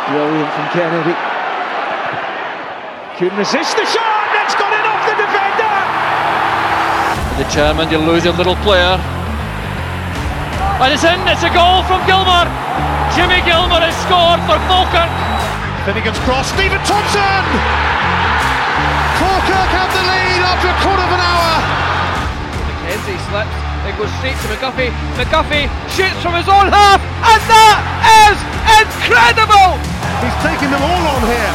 Brilliant from Kennedy. Couldn't resist the shot. It's got it off the defender. The chairman, you lose your little player. And it's in. It's a goal from Gilmour. Jimmy Gilmour has scored for Falkirk. Finnegan's cross. Stephen Thompson. Falkirk have the lead after a quarter of an hour. McKenzie slips. It goes straight to McGuffey. McGuffey shoots from his own half, and that is incredible! He's taking them all on here.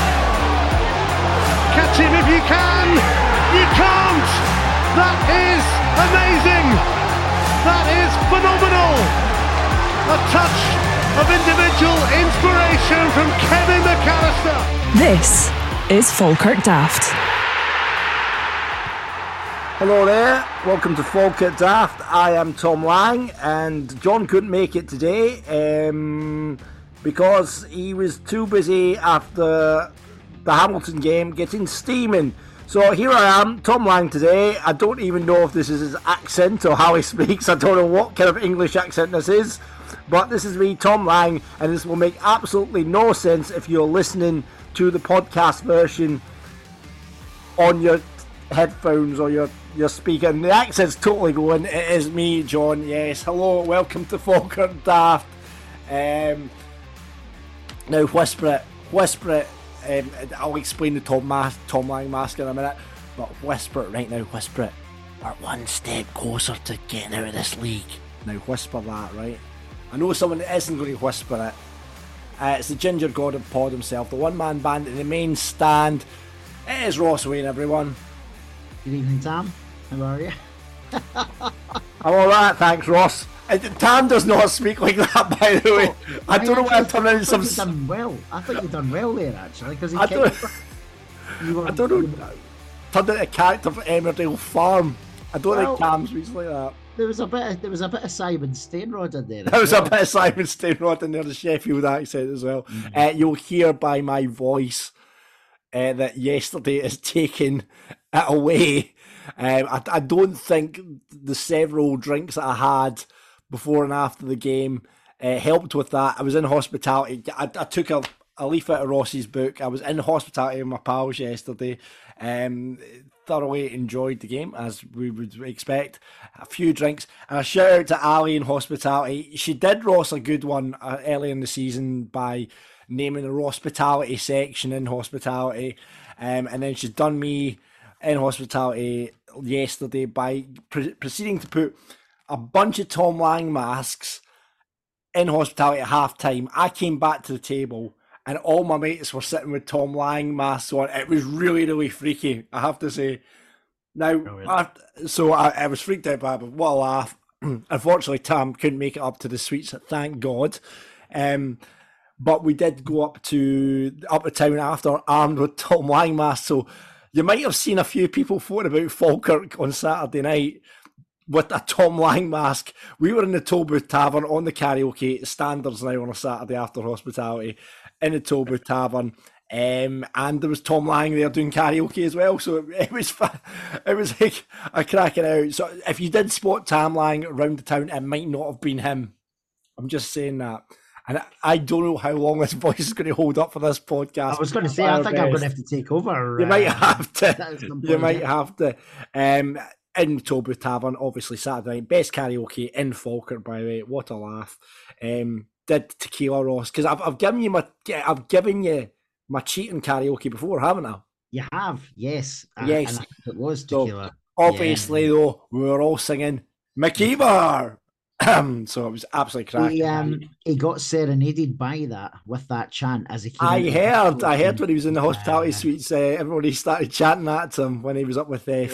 Catch him if you can. You can't. That is amazing. That is phenomenal. A touch of individual inspiration from Kevin McAllister. This is Falkirk Daft. Hello there, welcome to Falkirk Daft. I am Tom Lang, and John couldn't make it today because he was too busy after the Hamilton game getting steaming. So here I am, Tom Lang today. I don't even know if this is his accent or how he speaks. I don't know what kind of English accent this is, but this is me, Tom Lang, and this will make absolutely no sense if you're listening to the podcast version on your headphones or your speaker, and the accent's totally going. It is me, John. Yes, hello, welcome to Falkirk Daft. Now whisper it. I'll explain the Tom Lang mask in a minute, but whisper it right now. Whisper it. We're one step closer to getting out of this league. Now whisper that, right? I know someone that isn't going to whisper it. It's the Ginger God of Pod himself, the one-man band in the main stand. It is Ross Wayne, everyone. Good evening, Tam. How are you? I'm alright, thanks, Ross. Tam does not speak like that, by the way. I don't know why I'm turning into some... You've done well. I think you've done well there, actually, because I don't know. Turned into a character for Emmerdale Farm. I don't think Tam speaks like that. There was a bit of Simon Stainrod in there. There was a bit of Simon Stainrod in there, the Sheffield accent as well. Mm-hmm. You'll hear by my voice that yesterday is taken it away. I don't think the several drinks that I had before and after the game helped with that. I was in hospitality. I took a leaf out of Ross's book. I was in hospitality with my pals yesterday. Thoroughly enjoyed the game, as we would expect. A few drinks. And a shout out to Ali in hospitality. She did Ross a good one early in the season by naming the Rospitality section in hospitality. And then she's done me in hospitality yesterday by proceeding to put a bunch of Tom Lang masks in hospitality at half time. I came back to the table and all my mates were sitting with Tom Lang masks on. It was really, really freaky, I have to say. Now, I was freaked out by it, but what a laugh. Unfortunately, Tam couldn't make it up to the suites, thank God. But we did go up to town after, armed with Tom Lang masks. So you might have seen a few people phoning about Falkirk on Saturday night with a Tom Lang mask. We were in the Tollbooth Tavern on the karaoke, standards now on a Saturday after hospitality, in the Tollbooth Tavern. And there was Tom Lang there doing karaoke as well, so it was like a cracking out. So if you did spot Tom Lang around the town, it might not have been him. I'm just saying that. And I don't know how long this voice is going to hold up for this podcast. I was going to say, I think I'm going to have to take over. You might have to. You might have to. In Tollbooth Tavern, obviously Saturday night, best karaoke in Falkirk, by the way. What a laugh. Did Tequila Ross, because I've given you my cheating karaoke before, haven't I? You have, yes. Yes. And it was Tequila. So, obviously, though, we were all singing McKeever. So it was absolutely cracking. He got serenaded by that, with that chant as he came. I heard when he was in the hospitality suites, everybody started chanting at him when he was up with Fit.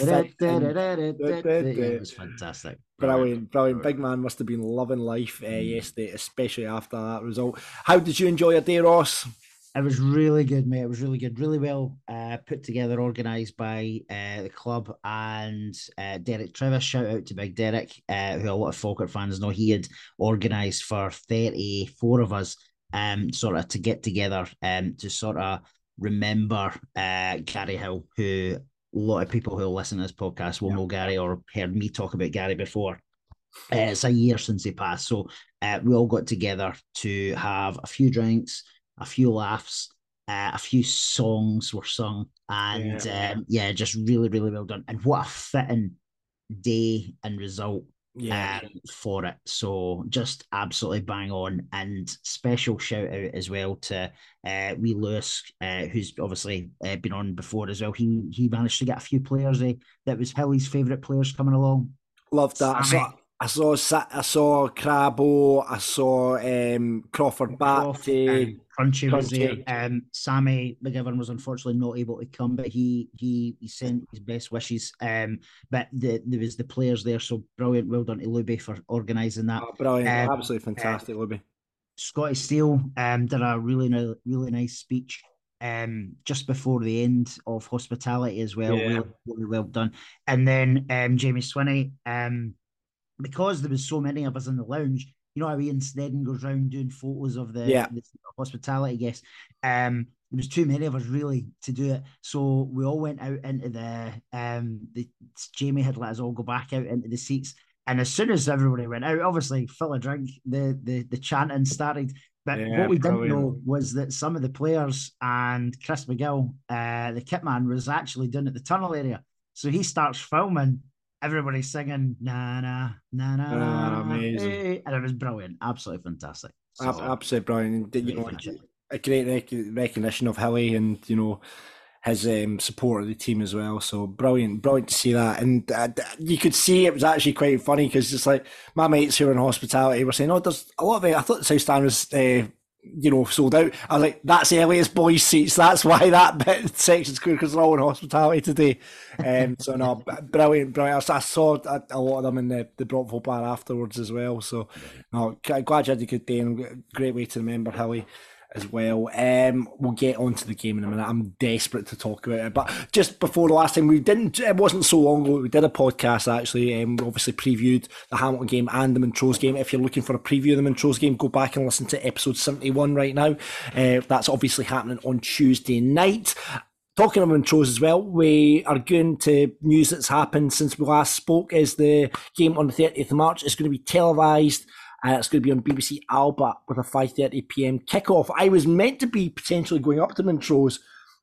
It was fantastic. Brilliant. Big man must have been loving life yesterday, especially after that result. How did you enjoy your day, Ross? It was really good, mate. It was really good. Really well put together, organised by the club and Derek Trevor. Shout out to Big Derek, who a lot of Falkirk fans know. He had organised for 34 of us sort of to get together to sort of remember Gary Hill, who a lot of people who listen to this podcast will know Gary or heard me talk about Gary before. It's a year since he passed. So we all got together to have a few drinks, a few laughs, a few songs were sung, and just really, really well done. And what a fitting day and result for it. So just absolutely bang on. And special shout out as well to wee Lewis, who's obviously been on before as well. He managed to get a few players that was Hilly's favourite players coming along. Loved that. I saw Crabbo, I saw Crawford Batty, Crunchy was there. Sammy McGivern was unfortunately not able to come, but he sent his best wishes. But there was the players there, so brilliant. Well done to Luby for organising that. Oh, brilliant, absolutely fantastic, Luby. Scotty Steele did a really nice speech just before the end of hospitality as well. Really well done. And then Jamie Swinney, because there was so many of us in the lounge, you know how Ian Snedden goes around doing photos of the hospitality guests. There was too many of us really to do it, so we all went out into the Jamie had let us all go back out into the seats, and as soon as everybody went out, obviously fill a drink, the chanting started. But what we didn't know was that some of the players and Chris McGill, the kit man, was actually down at the tunnel area, so he starts filming everybody singing na na na na na, amazing, and it was brilliant, absolutely fantastic. So, absolutely brilliant. You know, a great recognition of Hilly and his support of the team as well. So brilliant to see that. And you could see it was actually quite funny because it's like my mates who are in hospitality were saying, "Oh, there's a lot of it." I thought the South Stand was sold out. I was like, that's Elliot's boys' seats. That's why that bit section's good, because they're all in hospitality today. So no, brilliant. I saw a lot of them in the Brockville bar afterwards as well. So no, glad you had a good day, and great way to remember Hilly as well. We'll get on to the game in a minute. I'm desperate to talk about it, but just before the last time it wasn't so long ago, we did a podcast actually. We obviously previewed the Hamilton game and the Montrose game. If you're looking for a preview of the Montrose game, go back and listen to episode 71 right now. That's obviously happening on Tuesday night. Talking of Montrose as well, we are going to news that's happened since we last spoke. Is the game on the 30th of March is going to be televised. It's going to be on BBC Alba with a 5:30 p.m. kickoff. I was meant to be potentially going up to Montrose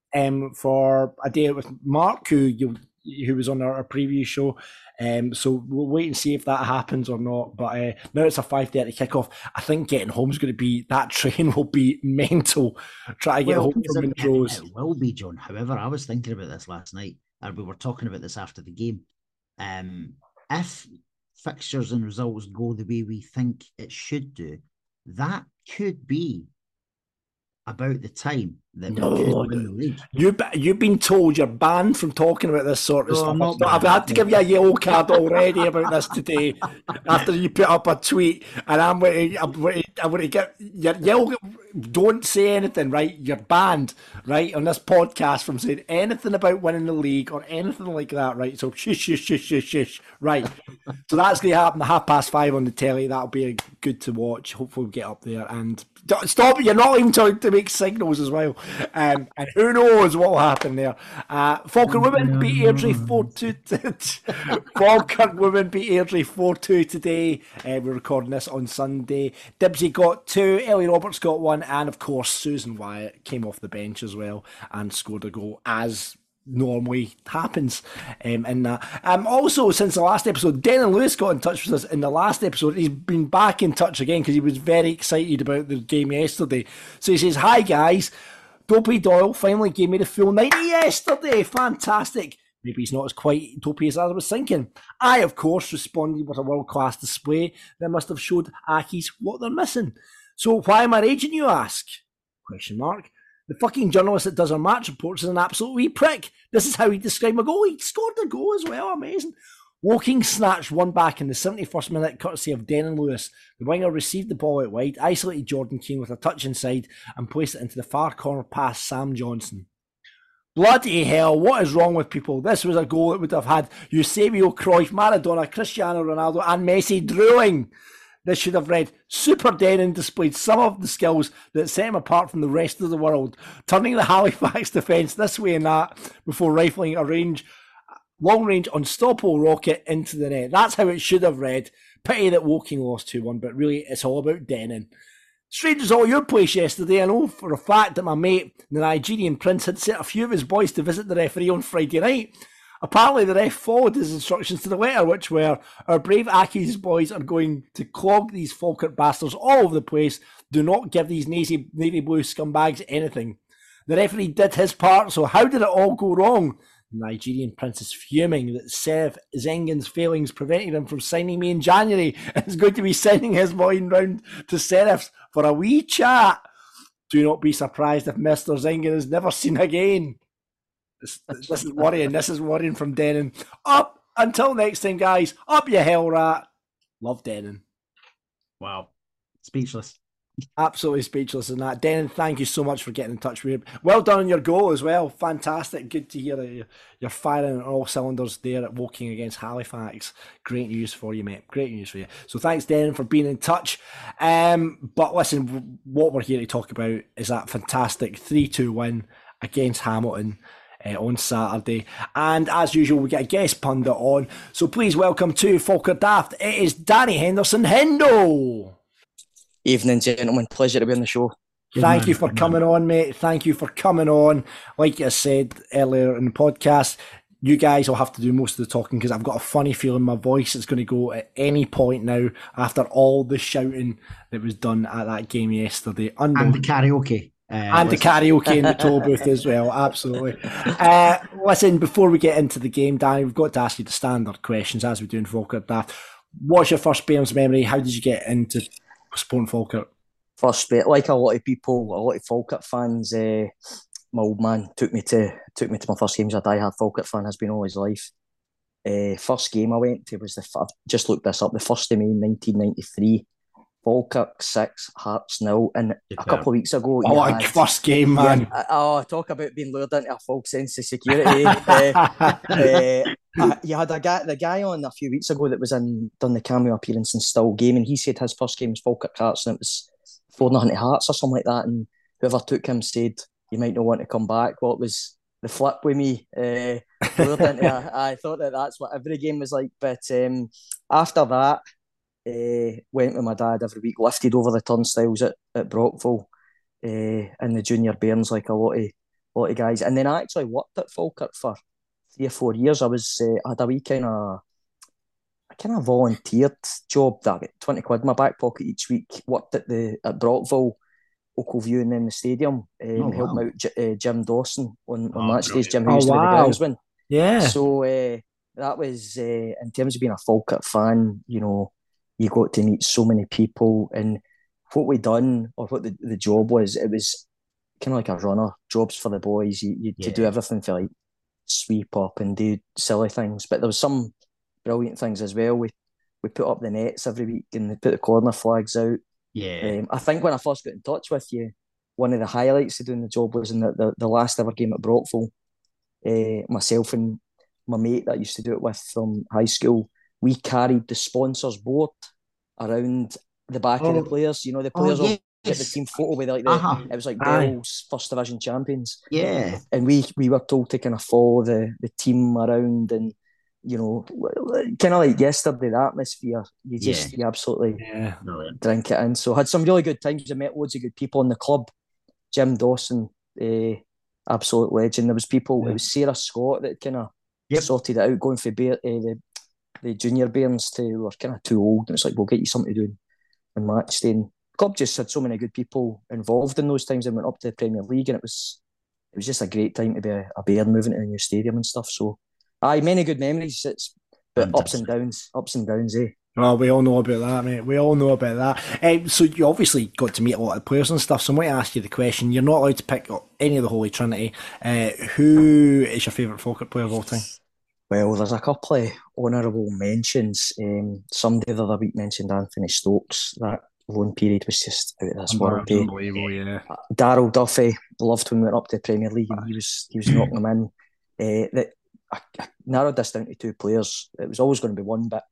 for a day with Mark, who was on our previous show. So we'll wait and see if that happens or not. But now it's a 5:30 kickoff. I think getting home is going to be, that train will be mental. Try to get home from Montrose. It will be, John. However, I was thinking about this last night, and we were talking about this after the game. If fixtures and results go the way we think it should do, that could be about the time that we could win the league. You've been told you're banned from talking about this sort of stuff. I've had to give you a yellow card already about this today after you put up a tweet, and I'm going to get your yellow. Don't say anything, right? You're banned, right, on this podcast from saying anything about winning the league or anything like that, right? So shush, right? So that's going to happen at 5:30 on the telly. That'll be good to watch. Hopefully we'll get up there and stop it. You're not even trying to make signals as well. And who knows what will happen there. Falkirk women beat Airdrie 4-2. Falkirk women beat Airdrie 4-2 today. We're recording this on Sunday. Dibsy got 2, Ellie Roberts got 1, and of course Susan Wyatt came off the bench as well and scored a goal, as normally happens in that. Also, since the last episode, Denan Lewis got in touch with us in the last episode. He's been back in touch again because he was very excited about the game yesterday. So he says, "Hi guys, Dopey Doyle finally gave me the full 90 yesterday. Fantastic. Maybe he's not as quite dopey as I was thinking. I, of course, responded with a world-class display that must have showed Ackies what they're missing. So why am I raging, you ask? Question mark. The fucking journalist that does our match reports is an absolute wee prick. This is how he described my goal. He scored a goal as well. Amazing. Woking snatched one back in the 71st minute, courtesy of Denan Lewis. The winger received the ball out wide, isolated Jordan Keane with a touch inside, and placed it into the far corner past Sam Johnson. Bloody hell, what is wrong with people? This was a goal that would have had Eusebio, Cruyff, Maradona, Cristiano Ronaldo and Messi drooling. This should have read, Super Denan displayed some of the skills that set him apart from the rest of the world, turning the Halifax defence this way and that before rifling a long-range unstoppable rocket into the net. That's how it should have read. Pity that Woking lost 2-1, but really it's all about Denan. Strange as all your place yesterday. I know for a fact that my mate, the Nigerian prince, had sent a few of his boys to visit the referee on Friday night. Apparently, the ref followed his instructions to the letter, which were, our brave Aki's boys are going to clog these Falkirk bastards all over the place. Do not give these navy blue scumbags anything. The referee did his part, so how did it all go wrong? The Nigerian prince is fuming that Serif Zengin's failings prevented him from signing me in January and is going to be sending his boy round to Serif's for a wee chat. Do not be surprised if Mr. Zengin is never seen again. This is worrying. This is worrying from Denon. Up until next time, guys. Up you hell rat. Love Denon. Wow. Speechless. Absolutely speechless in that. Denon, thank you so much for getting in touch with me. Well done on your goal as well. Fantastic. Good to hear that you're firing on all cylinders there at Woking against Halifax. Great news for you, mate. Great news for you. So thanks, Denon, for being in touch. But listen, what we're here to talk about is that fantastic 3-2 win against Hamilton on Saturday. And as usual, we get a guest pundit on. So please welcome to Falkirk Daft. It is Danny Henderson Hendo. Evening, gentlemen. Pleasure to be on the show. Thank you for coming on, mate. Thank you for coming on. Like I said earlier in the podcast, you guys will have to do most of the talking because I've got a funny feeling my voice is going to go at any point now after all the shouting that was done at that game yesterday. And the karaoke. And the karaoke in the toll booth as well, absolutely. Listen, before we get into the game, Danny, we've got to ask you the standard questions as we do in Falkirk Daft. What's your first Bairns memory? How did you get into supporting Falkirk? First, like a lot of people, a lot of Falkirk fans, my old man took me to my first game as a diehard Falkirk fan, has been all his life. First game I went to was I've just looked this up, the 1st of May 1993. Falkirk 6, Hearts 0, and a couple of weeks ago... first game, man. Talk about being lured into a false sense of security. You had the guy on a few weeks ago that was done the cameo appearance in Still Game, and he said his first game was Falkirk Hearts, and it was 4-0 to Hearts or something like that, and whoever took him said, you might not want to come back. Well, it was the flip with me. I thought that's what every game was like, but after that, went with my dad every week, lifted over the turnstiles at Brockville in the junior Bairns like a lot of guys, and then I actually worked at Falkirk for 3 or 4 years. I had a wee kind of volunteered job that I got 20 quid in my back pocket each week. Worked at Brockville, Oakview, and then the stadium, helping out Jim Dawson on match days. Jim who used to be the groundsman. Yeah. So that was in terms of being a Falkirk fan, you know, you got to meet so many people, and what we done, or what the job was, it was kind of like a runner, jobs for the boys. You to do everything for like sweep up and do silly things, but there was some brilliant things as well. We put up the nets every week and they put the corner flags out. Yeah. I think when I first got in touch with you, one of the highlights of doing the job was in the last ever game at Brockville. Myself and my mate that I used to do it with from high school, we carried the sponsors board around the back of the players. You know, the players all get the team photo with like it was like Bell's First Division champions. Yeah. And we were told to kind of follow the team around, and you know, kind of like yesterday, the atmosphere, you absolutely drink it in. So I had some really good times. I met loads of good people in the club. Jim Dawson, absolute legend. There was people, it was Sarah Scott that kind of sorted it out, going for the junior Bairns to, we were kind of too old, and it's like, we'll get you something to do in match day. And the club just had so many good people involved in those times, and went up to the Premier League, and it was just a great time to be a Bairn moving to a new stadium and stuff. So many good memories. But ups and downs, Well, we all know about that, mate. We all know about that. So you obviously got to meet a lot of players and stuff, so I'm going to ask you the question. You're not allowed to pick any of the Holy Trinity. Who is your favourite Falkirk player of all time? Well, there's a couple of honourable mentions. Somebody the other week mentioned Anthony Stokes. That loan period was just out of this world. Unbelievable, yeah. Darryl Duffy, loved when we went up to the Premier League, and he was knocking them in. I narrowed this down to 2 players. It was always going to be one, but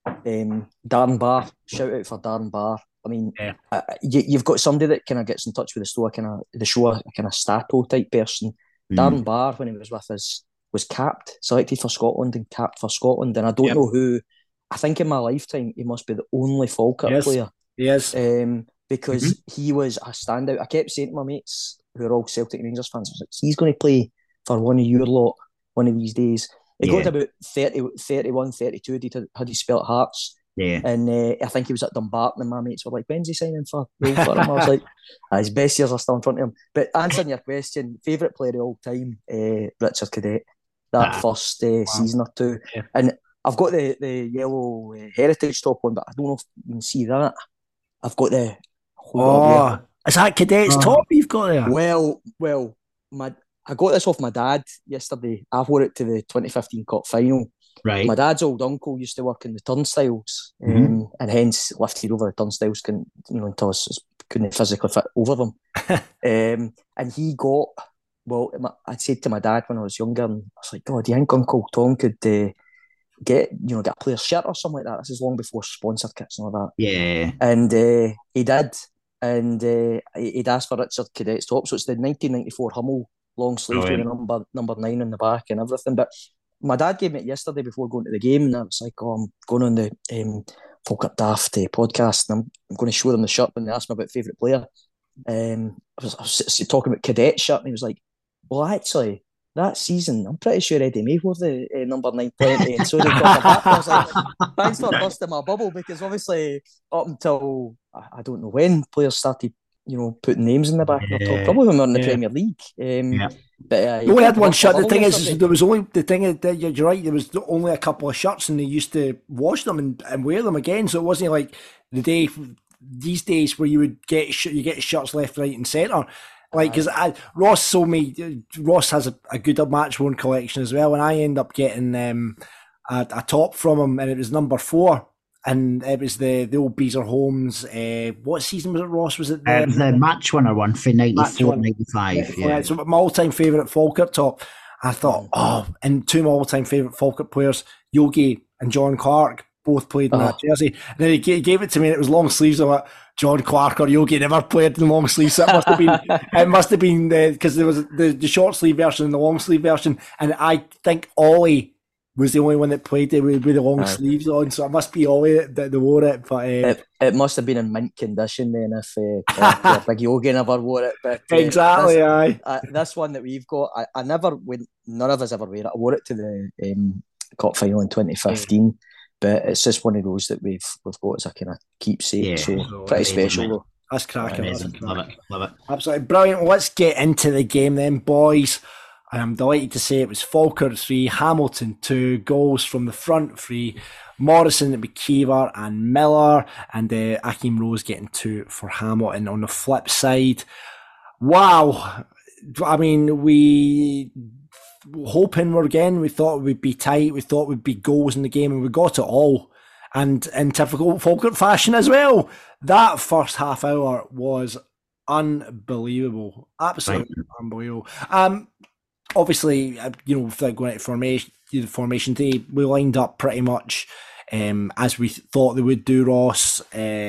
Darren Barr, shout out for Darren Barr. I mean, you've got somebody that kind of gets in touch with the show, a kind of Stato type person. Darren Barr, when he was with us, was selected for Scotland and capped for Scotland. And I don't know who, I think in my lifetime, he must be the only Falkirk player. Yes. because he was a standout. I kept saying to my mates, who are all Celtic Rangers fans, I was like, he's going to play for one of your lot one of these days. He got to about 30, 31, 32, had he spelt Hearts. Yeah. And I think he was at Dumbarton, and my mates were like, when's he signing for him? I was like, his best years are still in front of him. But answering your question, favourite player of all time, Richard Cadet, that first season or two. Yeah. And I've got the yellow heritage top on, but I don't know if you can see that. I've got the... is that Cadet's top you've got there? Well, I got this off my dad yesterday. I wore it to the 2015 Cup final. Right. My dad's old uncle used to work in the turnstiles, and hence lifted over the turnstiles until I couldn't physically fit over them. And he got, I said to my dad when I was younger, and I was like, God, do you think Uncle Tom could get a player's shirt or something like that? This is long before sponsored kits and all that. Yeah. And he did, and he'd asked for Richard Cadet's top, so it's the 1994 Hummel long sleeve with the number 9 in the back and everything. But my dad gave me it yesterday before going to the game, and I was like, I'm going on the Falkirk Daft podcast, and I'm going to show them the shirt when they asked me about favourite player. I was talking about Cadet's shirt, and he was like, well, actually, that season, I'm pretty sure Eddie May wore the number 9 plenty, and so did Gordon Park. I was like, thanks for busting my bubble, because obviously up until, I don't know when, players started putting names in the back of their top, probably when we were in the Premier League. But you only had one shirt. The thing is, there was only you're right. There was only a couple of shirts, and they used to wash them and wear them again. So it wasn't like these days where you would get shirts left, right, and centre. Like, because Ross told me, Ross has a good match worn collection as well, and I end up getting a top from him, and it was number 4. And it was the old Beezer Holmes. What season was it, Ross? Was it the match winner one for 94, 95? Yeah. So my all-time favourite Falkirk top. I thought, and two of my all-time favourite Falkirk players, Yogi and John Clark, both played in that jersey. And then he gave it to me, and it was long sleeves. I'm like, John Clark or Yogi never played in long sleeves. So it must have been because there was the short sleeve version and the long sleeve version, and I think Ollie was the only one that played it with the long sleeves on, so it must be Ollie that wore it. But it must have been in mint condition then if Big Yogi never wore it. But exactly, this one that we've got, I never went. None of us ever wear it. I wore it to the Cup final in 2015, but it's just one of those that we've got as a kind of keepsake. So pretty special though. That's cracking. Love it. Absolutely brilliant. Let's get into the game then, boys. I'm delighted to say it was Falkirk 3, Hamilton 2, goals from the front 3, Morrison, McKeever and Miller, and Akeem Rose getting 2 for Hamilton. On the flip side, wow, I mean, we hoping we thought it would be tight, we thought it would be goals in the game, and we got it all. And in typical Falkirk fashion as well, that first half hour was unbelievable, absolutely unbelievable. Obviously, without going into formation day, we lined up pretty much as we thought they would do, Ross.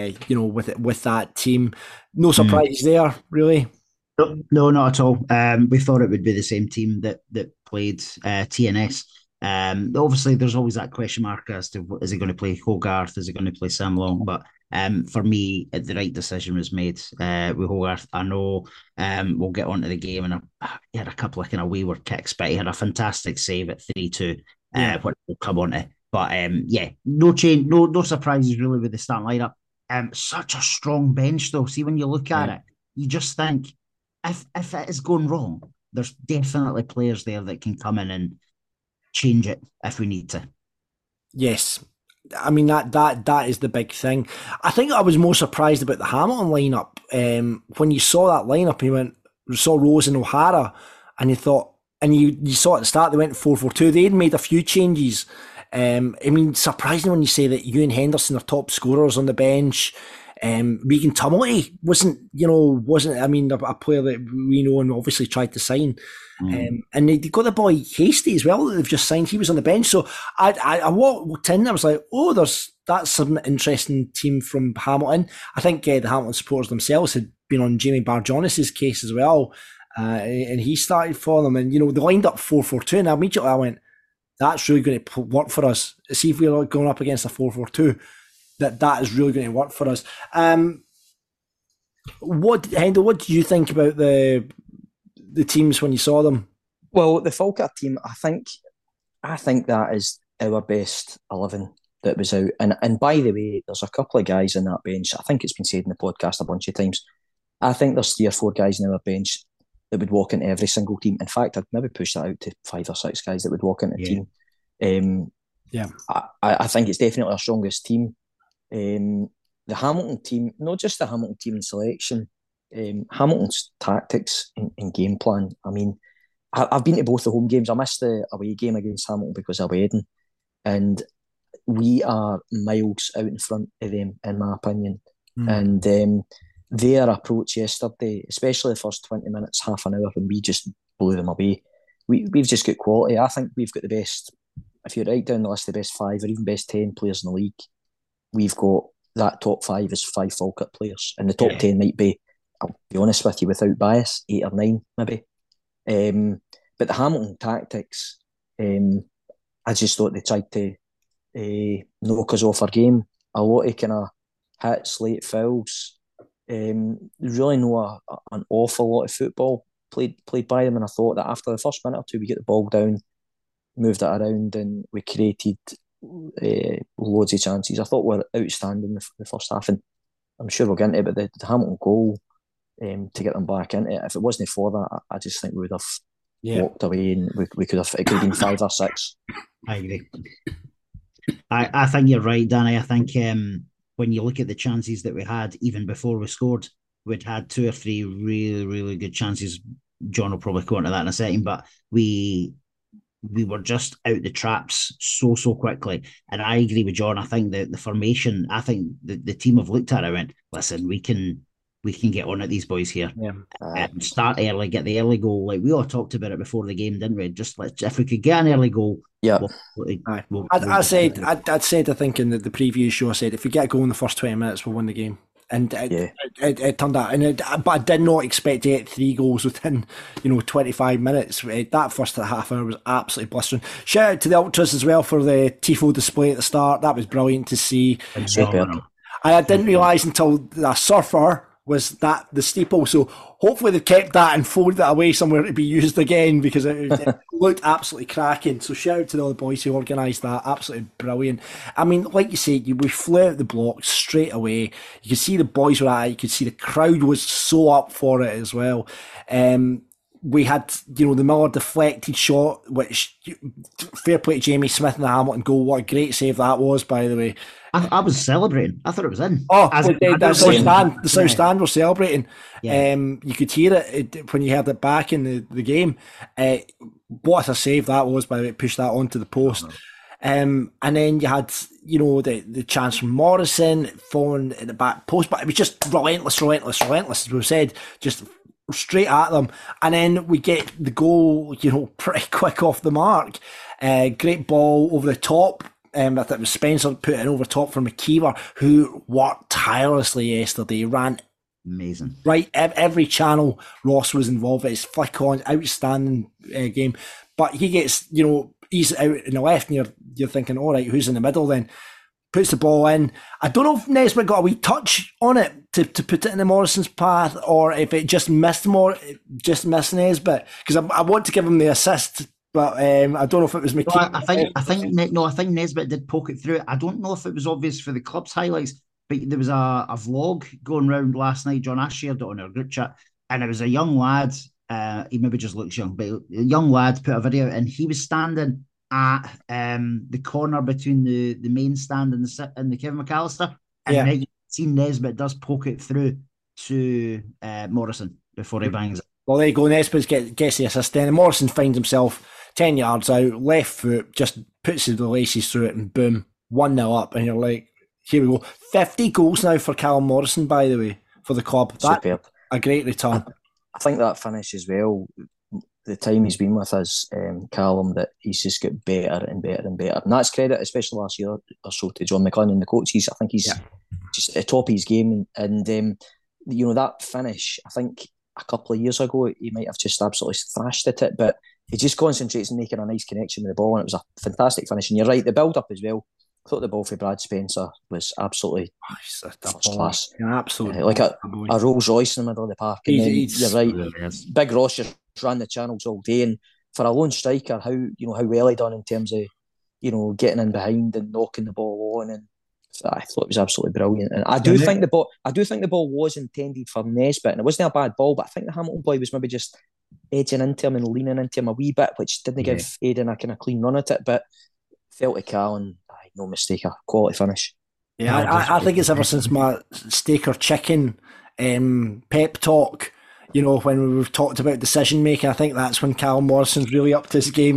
With that team, no surprises there, really. No, not at all. We thought it would be the same team that played TNS. Obviously, there's always that question mark as to is he going to play Hogarth, is he going to play Sam Long, but for me, the right decision was made with Hogarth. I know we'll get onto the game, and he had a couple of kind of wayward kicks, but he had a fantastic save at 3-2, what we'll come on to. But no change, no surprises really with the starting lineup. Such a strong bench though. See, when you look at it, you just think if it is going wrong, there's definitely players there that can come in and change it if we need to. Yes. I mean, that is the big thing. I think I was more surprised about the Hamilton lineup. When you saw that lineup, you saw Rose and O'Hara, and you thought, and you saw at the start they went 4-4-2. They had made a few changes. I mean, surprising when you say that Ewan Henderson are top scorers on the bench. Regan Tumilty wasn't a player that we know and obviously tried to sign. And they got the boy Hasty as well that they've just signed. He was on the bench. So I walked in, I was like, that's an interesting team from Hamilton. I think the Hamilton supporters themselves had been on Jamie Barjonas' case as well. And he started for them. And, they lined up 4-4-2. And immediately I went, that's really going to work for us. See if we're going up against a 4-4-2. That is really going to work for us. Hendo, what did you think about the teams when you saw them? Well, the Falkirk team, I think that is our best 11 that was out. And by the way, there's a couple of guys in that bench. I think it's been said in the podcast a bunch of times. I think there's 3 or 4 guys in our bench that would walk into every single team. In fact, I'd maybe push that out to 5 or 6 guys that would walk into a team. I think it's definitely our strongest team. The Hamilton team, not just the Hamilton team in selection, Hamilton's tactics and game plan. I mean, I've been to both the home games. I missed the away game against Hamilton because of a wedding, and we are miles out in front of them, in my opinion. And their approach yesterday, especially the first 20 minutes, half an hour, when we just blew them away, we've just got quality. I think we've got the best, if you write down the list, the best 5 or even best 10 players in the league, we've got that top 5 is 5 Falkirk players, and the top 10 might be, I'll be honest with you, without bias, 8 or 9 maybe. But the Hamilton tactics, I just thought they tried to knock us off our game. A lot of kind of hits, late fouls. Really no an awful lot of football played by them, and I thought that after the first minute or two we get the ball down, moved it around, and we created loads of chances. I thought we were outstanding the first half, and I'm sure we'll get into it, but the Hamilton goal to get them back into it, if it wasn't for that, I just think we would have walked away, and we could have, it could have been 5 or 6. I agree. I think you're right, Danny. I think when you look at the chances that we had even before we scored, we'd had 2 or 3 really, really good chances. John will probably go into that in a second, but we were just out the traps so quickly. And I agree with John. I think the formation, I think the team have looked at it and went, listen, we can get on at these boys here. Start early, get the early goal. Like we all talked about it before the game, didn't we? Just if we could get an early goal. I said, I think in the preview show, I said, if we get a goal in the first 20 minutes, we'll win the game. And it turned out, but I did not expect to get 3 goals within 25 minutes. That first half hour was absolutely blistering. Shout out to the Ultras as well for the tifo display at the start. That was brilliant to see. And I didn't realise until the surfer was that the steeple, so hopefully they kept that and folded it away somewhere to be used again, because it looked absolutely cracking. So shout out to all the boys who organised that, absolutely brilliant. I mean, like you said, we flew out the block straight away. You could see the boys were at it, you could see the crowd was so up for it as well. We had, the Miller deflected shot, which, fair play to Jamie Smith in the Hamilton goal. What a great save that was, by the way. I was celebrating. I thought it was in. Oh, the South Stand were celebrating. Yeah. You could hear it when you heard it back in the game. What a save that was, by the way. It pushed that onto the post. And then you had, the chance from Morrison falling in the back post, but it was just relentless, as we've said, just straight at them. And then we get the goal, pretty quick off the mark. Great ball over the top. I think it was Spencer put it over top for McKeever, who worked tirelessly yesterday, ran amazing. Right, every channel Ross was involved in. His flick on, outstanding game. But he gets, he's out in the left, and you're thinking, all right, who's in the middle then? Puts the ball in. I don't know if Nesbitt got a wee touch on it to put it in the Morrison's path, or if it just missed Nesbitt, because I want to give him the assist. But I don't know if it was McKeever. I think Nesbitt did poke it through. I don't know if it was obvious for the club's highlights, but there was a vlog going round last night. John, I shared it on our group chat, and it was a young lad. He maybe just looks young, but a young lad put a video, and he was standing at the corner between the main stand and the Kevin McAllister, and you see Nesbitt does poke it through to Morrison before he bangs it. Well, there you go. Nesbitt gets the assist, and Morrison finds himself 10 yards out, left foot, just puts the laces through it, and boom, 1-0 up. And you're like, here we go. 50 goals now for Callum Morrison, by the way, for the club. That's a great return. I think that finish as well, the time he's been with us, Callum, that he's just got better and better and better. And that's credit, especially last year or so, to John McLean and the coaches. I think he's just at the top of his game. And that finish, I think a couple of years ago, he might have just absolutely thrashed at it, but he just concentrates on making a nice connection with the ball, and it was a fantastic finish. And you're right, the build-up as well, thought the ball for Brad Spencer was absolutely first class. Absolutely. Like a Rolls Royce in the middle of the park. And then, you're right, Big Ross just ran the channels all day. And for a lone striker, how well he done in terms of, getting in behind and knocking the ball on. And I thought it was absolutely brilliant. And I do think the ball was intended for Nesbitt, and it wasn't a bad ball, but I think the Hamilton boy was maybe just edging into him and leaning into him a wee bit, which didn't give Aidan a kind of clean run at it, but fell to Cal, and no mistake, a quality finish. Yeah, I think it's ever since my steak or chicken pep talk, when we've talked about decision making, I think that's when Callum Morrison's really upped his game,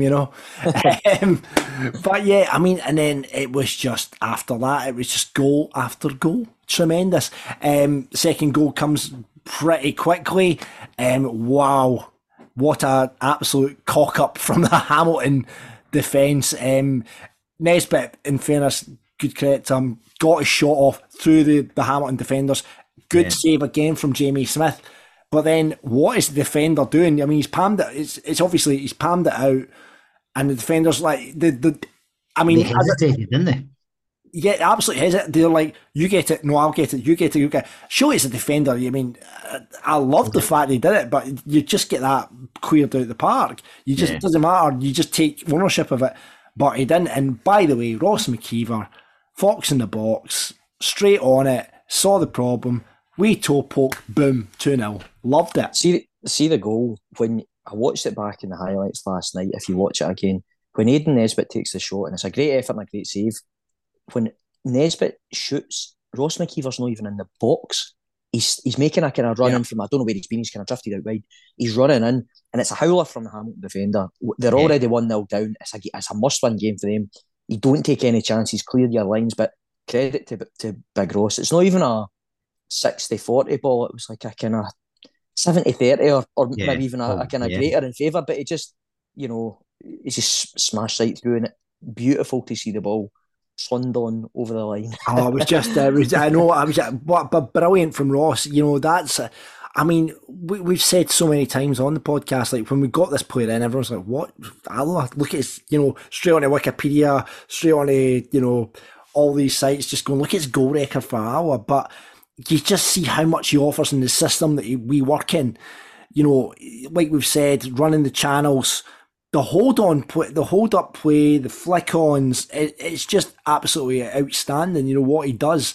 But yeah, I mean, and then it was just after that, it was just goal after goal. Tremendous. Second goal comes pretty quickly. Wow, what an absolute cock up from the Hamilton defence. Nesbitt, in fairness, good credit to him, got his shot off through the Hamilton defenders. Good save again from Jamie Smith. But then, what is the defender doing? I mean, he's palmed it. It's obviously he's palmed it out, and the defenders like they hesitated, didn't they? Yeah, absolutely hesitate. They're like, "You get it, no, I'll get it. You get it, you get it." Sure, it's a defender. I mean, I love the fact they did it, but you just get that cleared out the park. You just it doesn't matter. You just take ownership of it. But he didn't. And by the way, Ross McKeever, Fox in the box, straight on it, saw the problem. Wee toe poke, boom, 2-0. Loved it. See the goal, when I watched it back in the highlights last night, if you watch it again, when Aidan Nesbitt takes the shot, and it's a great effort and a great save, when Nesbitt shoots, Ross McKeever's not even in the box. He's making a kind of run in from, I don't know where he's been, he's kind of drifted out wide. He's running in, and it's a howler from the Hamilton defender. They're already 1-0 down. It's a must-win game for them. You don't take any chances, clear your lines, but credit to Big Ross. It's not even a 60-40 ball, it was like a kind of 70-30 or maybe even a kind of greater in favour, but it just, he just smashed right through, and it beautiful to see the ball slund over the line. Oh, it was just, but brilliant from Ross. That's, I mean, we've said so many times on the podcast, like when we got this player in, everyone's like, what? I look at his, straight onto Wikipedia, straight onto, all these sites, just going, look at his goal record for Alloa, but you just see how much he offers in the system that we work in. Like we've said, running the channels, the hold-up play, the flick-ons, it's just absolutely outstanding, what he does.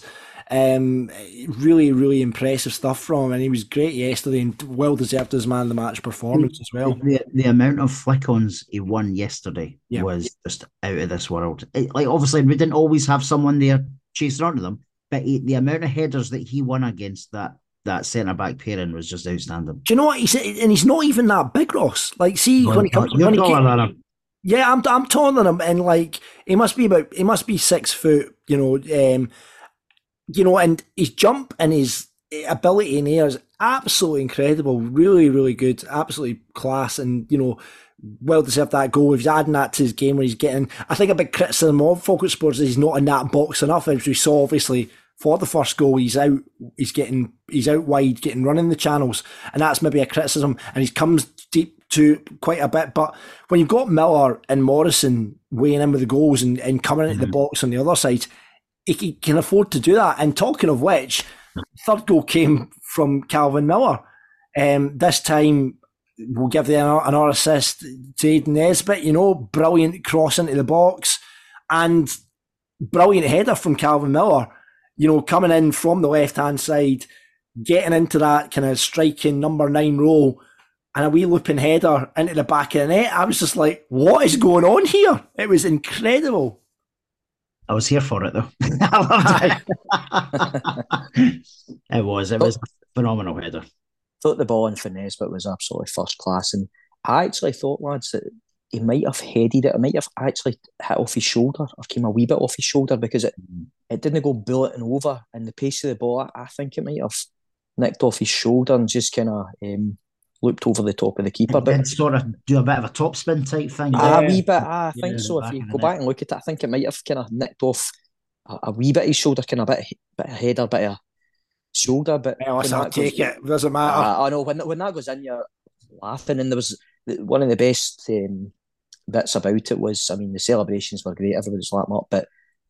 Really, really impressive stuff from him, and he was great yesterday and well-deserved his man of the match performance as well. The amount of flick-ons he won yesterday was just out of this world. Obviously, we didn't always have someone there chasing onto them, but the amount of headers that he won against that centre-back pairing was just outstanding. Do you know what he said? And he's not even that big, Ross. Like, see, when he comes... Yeah, I'm taller than him, and he must be 6 foot, and his jump and his ability in the air is absolutely incredible. Really, really good. Absolutely class, and, well deserved that goal. If he's adding that to his game where he's getting... I think a big criticism of Falkirk Sports is he's not in that box enough, as we saw, obviously, for the first goal. He's out wide, getting running the channels, and that's maybe a criticism, and he comes deep to quite a bit. But when you've got Miller and Morrison weighing in with the goals and coming into the box on the other side, he can afford to do that. And talking of which, third goal came from Calvin Miller. This time, we'll give another assist to Aidan Nesbitt, brilliant cross into the box, and brilliant header from Calvin Miller, coming in from the left-hand side, getting into that kind of striking number 9 role, and a wee looping header into the back of the net. I was just like, what is going on here? It was incredible. I was here for it, though. I loved it. It was a phenomenal header. Thought the ball in for Nesbitt was absolutely first class, and I actually thought, lads, that he might have headed it. It might have actually hit off his shoulder or came a wee bit off his shoulder, because it didn't go bulleting over, and the pace of the ball, I think it might have nicked off his shoulder and just kind of looped over the top of the keeper. But sort of do a bit of a topspin type thing. A wee bit, I think so. If you go back and look at it, I think it might have kind of nicked off a wee bit of his shoulder, kind of a bit of header, bit of shoulder. But I'll take it. Doesn't matter. I know when that goes in, you're laughing, and there was one of the best bits about it was, I mean, the celebrations were great. Everybody was lapping up, but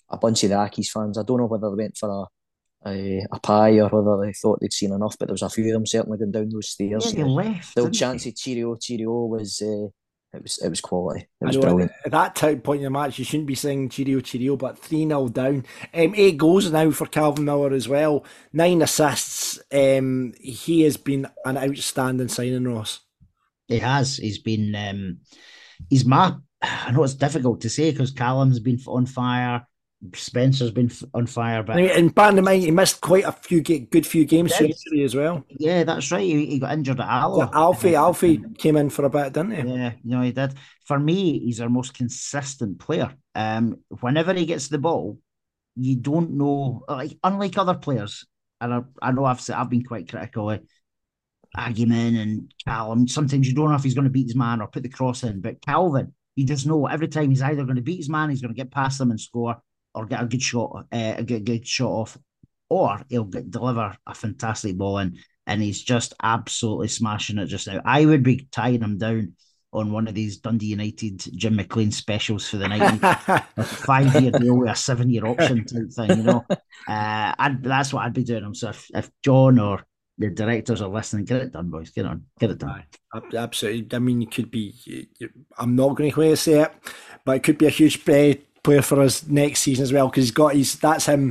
a bunch of the Accies fans. I don't know whether they went for a pie or whether they thought they'd seen enough, but there was a few of them certainly going down those stairs. Yeah, they left. The old chance of cheerio, cheerio was it was quality. It was I know, brilliant. At that point in the match, you shouldn't be saying cheerio, cheerio, but 3-0 down. 8 goals now for Calvin Miller as well. 9 assists. He has been an outstanding signing, Ross. He has. He's been. He's my. I know it's difficult to say because Callum's been on fire. Spencer's been on fire, but and bear in mind he missed quite a few good few games through injury as well. Yeah, that's right. He got injured at Alloa. Alfie came in for a bit, didn't he? Yeah, no, he did. For me, he's our most consistent player. Whenever he gets the ball, you don't know. Like unlike other players, and I know I've been quite critical of Agyeman and Callum. Sometimes you don't know if he's going to beat his man or put the cross in, but Calvin, you just know every time he's either going to beat his man, he's going to get past them and score, or get a good shot, good shot off, or he'll deliver a fantastic ball in, and he's just absolutely smashing it just now. I would be tying him down on one of these Dundee United Jim McLean specials for the night, a 5-year deal with a 7-year option type thing, you know. That's what I'd be doing. So if John or the directors are listening, get it done, boys. Get it done. Absolutely. I mean, you could be. I'm not going to say it, but it could be a huge player for us next season as well, because that's him.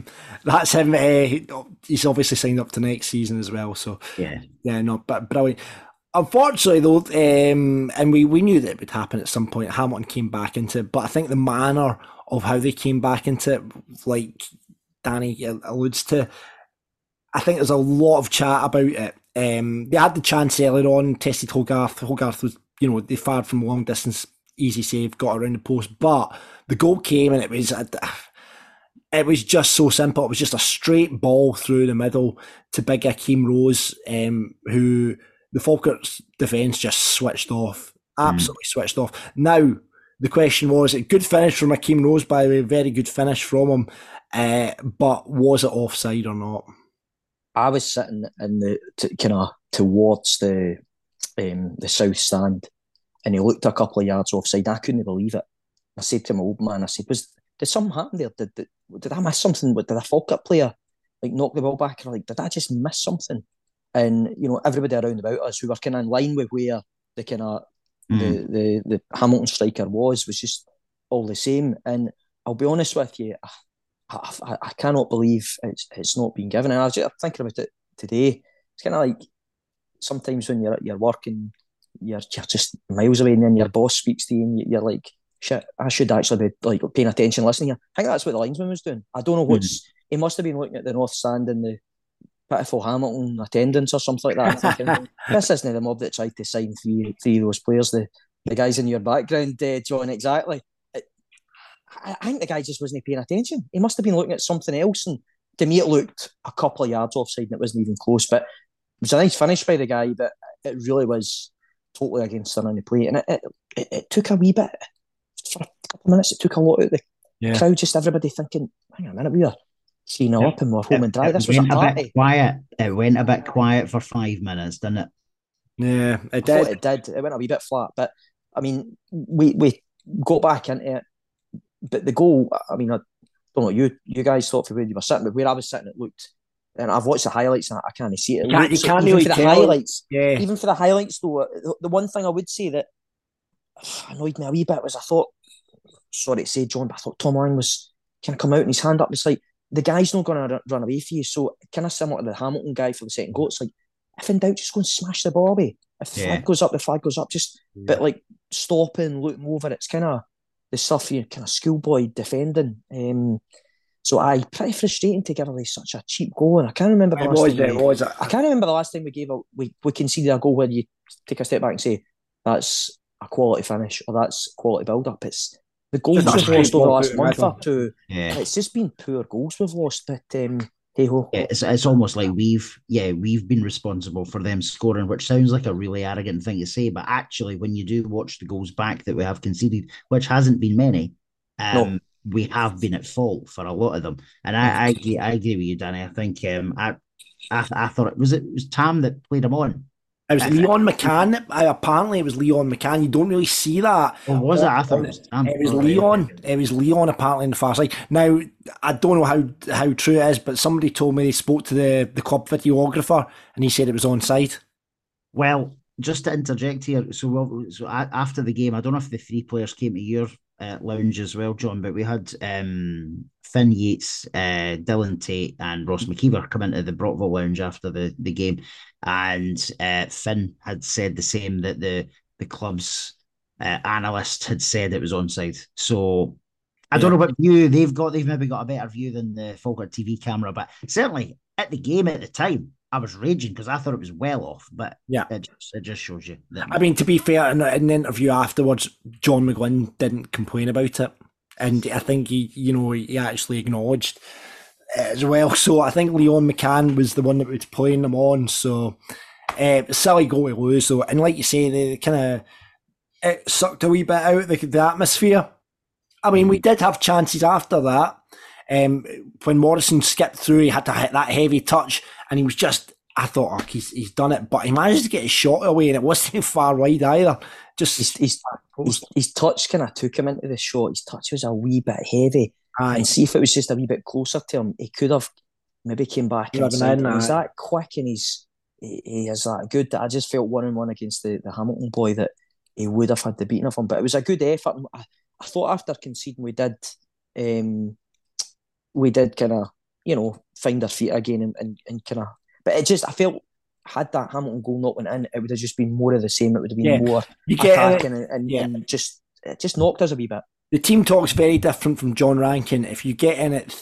He's obviously signed up to next season as well. So but brilliant. Unfortunately, though, and we knew that it would happen at some point. Hamilton came back into it, but I think the manner of how they came back into it, like Danny alludes to, I think there's a lot of chat about it. They had the chance earlier on, tested Hogarth. Hogarth was, they fired from long distance, easy save, got around the post, but the goal came and it was just so simple. It was just a straight ball through the middle to big Akeem Rose, who the Falkirk's defence just switched off, absolutely switched off. Now, the question was, a good finish from Akeem Rose, by the way, very good finish from him, but was it offside or not? I was sitting in towards the south stand, and he looked a couple of yards offside. I couldn't believe it. I said to my old man, did something happen there? Did I miss something? Did a Falkirk player knock the ball back? Or did I just miss something? And everybody around about us who were kind of in line with where the kind of the Hamilton striker was just all the same. And I'll be honest with you, I cannot believe it's not been given. And I was just thinking about it today. It's kind of like sometimes when you're working, you're just miles away, and then your boss speaks to you, and you're like, shit, I should actually be paying attention, listening here. I think that's what the linesman was doing. I don't know he must have been looking at the North Stand and the pitiful Hamilton attendance or something like that. Thinking, this isn't the mob that tried to sign three of those players. The guys in your background, John, exactly. I think the guy just wasn't paying attention. He must have been looking at something else, and to me it looked a couple of yards offside and it wasn't even close. But it was a nice finish by the guy, but it really was totally against them on the play. And it took a wee bit, for a couple of minutes, it took a lot out of the crowd, just everybody thinking, hang on a minute, we are 3-0 up and we're home and dry. This was a party. Bit quiet. It went a bit quiet for 5 minutes, didn't it? Yeah, it did. It went a wee bit flat. But, I mean, we got back into it. But the goal, I mean, I don't know what you guys thought from where you were sitting, but where I was sitting, it looked, and I've watched the highlights and I can't see it. You can't really for the tell. Highlights. Yeah. Even for the highlights, though, the one thing I would say that annoyed me a wee bit was I thought, sorry to say, John, but I thought Tom Lang was kind of come out and his hand up. It's like, the guy's not going to run away for you. So, kind of similar to the Hamilton guy for the second goal, it's like, if in doubt, just go and smash the ball away. If the flag goes up, the flag goes up. Just, but like, stopping, looking over, it's kind of the stuff you kind of schoolboy defending. So pretty frustrating to give away such a cheap goal. And I can't remember the last time we gave a we conceded a goal where you take a step back and say that's a quality finish or that's quality build up. It's the goals we've lost over the last month or two. Yeah. It's just been poor goals we've lost. But hey ho. Yeah, it's almost like we've been responsible for them scoring, which sounds like a really arrogant thing to say, but actually when you do watch the goals back that we have conceded, which hasn't been many, we have been at fault for a lot of them. And I agree with you, Danny. I think I thought it was Tam that played him on. It was Leon McCann. Apparently, it was Leon McCann. You don't really see that. Oh, was it? I thought it was Leon. It was Leon, apparently, on the far side. Now, I don't know how true it is, but somebody told me they spoke to the club videographer, and he said it was onside. Well, just to interject here, so after the game, I don't know if the three players came to your lounge as well, John, but we had Finn Yates, Dylan Tate, and Ross McKeever come into the Brockville lounge after the game, and Finn had said the same, that the club's analyst had said it was onside. So I don't know what view they've maybe got a better view than the Falkirk TV camera, but certainly at the game at the time, I was raging because I thought it was well off, but it just shows you. I mean, to be fair, in the interview afterwards, John McGlynn didn't complain about it, and I think he actually acknowledged it as well. So I think Leon McCann was the one that was playing them on. So silly goal to lose, though, and like you say, they kind of it sucked a wee bit out the atmosphere. I mean, we did have chances after that. When Morrison skipped through, he had to hit that heavy touch, and he was just, I thought, he's done it, but he managed to get his shot away, and it wasn't far wide either. Just his touch kind of took him into the shot. His touch was a wee bit heavy, and see if it was just a wee bit closer to him, he could have maybe came back inside. He's that quick, and he is that good that I just felt 1-on-1 against the Hamilton boy that he would have had the beating of him. But it was a good effort. I thought after conceding, we did kind of, find our feet again and kind of, but it just, I felt, had that Hamilton goal not went in, it would have just been more of the same. It would have been more attacking and just, it just knocked us a wee bit. The team talk's very different from John Rankin. If you get in at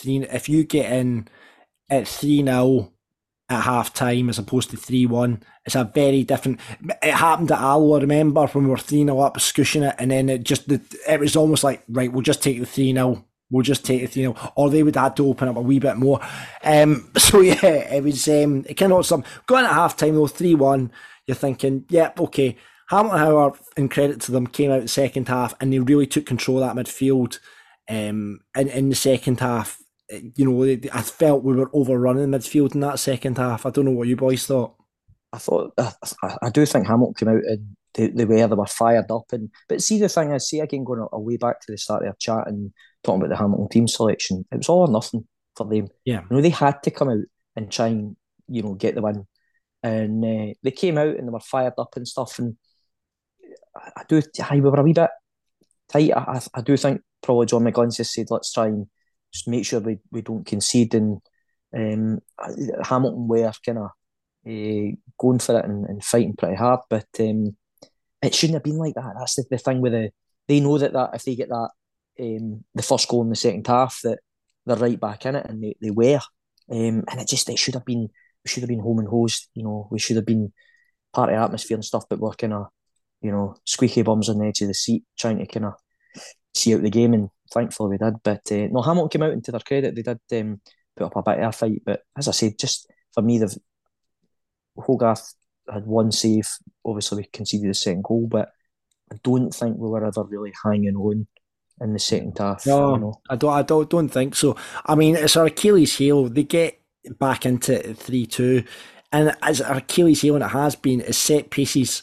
3-0 at half time as opposed to 3-1, it's a very different. It happened at Alloa, remember, when we were 3-0 up, scushing it, and then it was almost like, right, we'll just take the 3-0. We'll just take the 3-0, or they would have had to open up a wee bit more. So yeah, it was it kind of something. Going at half time though, 3-1, you're thinking, okay. Hamilton, however, in credit to them, came out the second half and they really took control of that midfield. And in the second half, I felt we were overrunning the midfield in that second half. I don't know what you boys thought. I do think Hamilton came out and the way they were fired up, but see, the thing is, again, going way back to the start of our chat and talking about the Hamilton team selection, it was all or nothing for them. Yeah, they had to come out and try and get the win, and they came out and they were fired up and stuff. And we were a wee bit tight. I do think probably John McGlynn just said, let's try and just make sure we don't concede. And Hamilton were kind of going for it and fighting pretty hard, but it shouldn't have been like that. That's the thing with they know that if they get that the first goal in the second half, that they're right back in it, and they were, and it should have been home and hosed. We should have been part of the atmosphere and stuff, but we're kind of squeaky bums on the edge of the seat trying to kind of see out the game, and thankfully we did. But no, Hamilton came out, and to their credit, they did put up a bit of a fight. But as I said, just for me, Hogarth had one save. Obviously, we conceded the second goal, but I don't think we were ever really hanging on in the second half. No, I don't think so. I mean, it's our Achilles heel. They get back into 3-2, and as our Achilles heel, and it has been, is set pieces.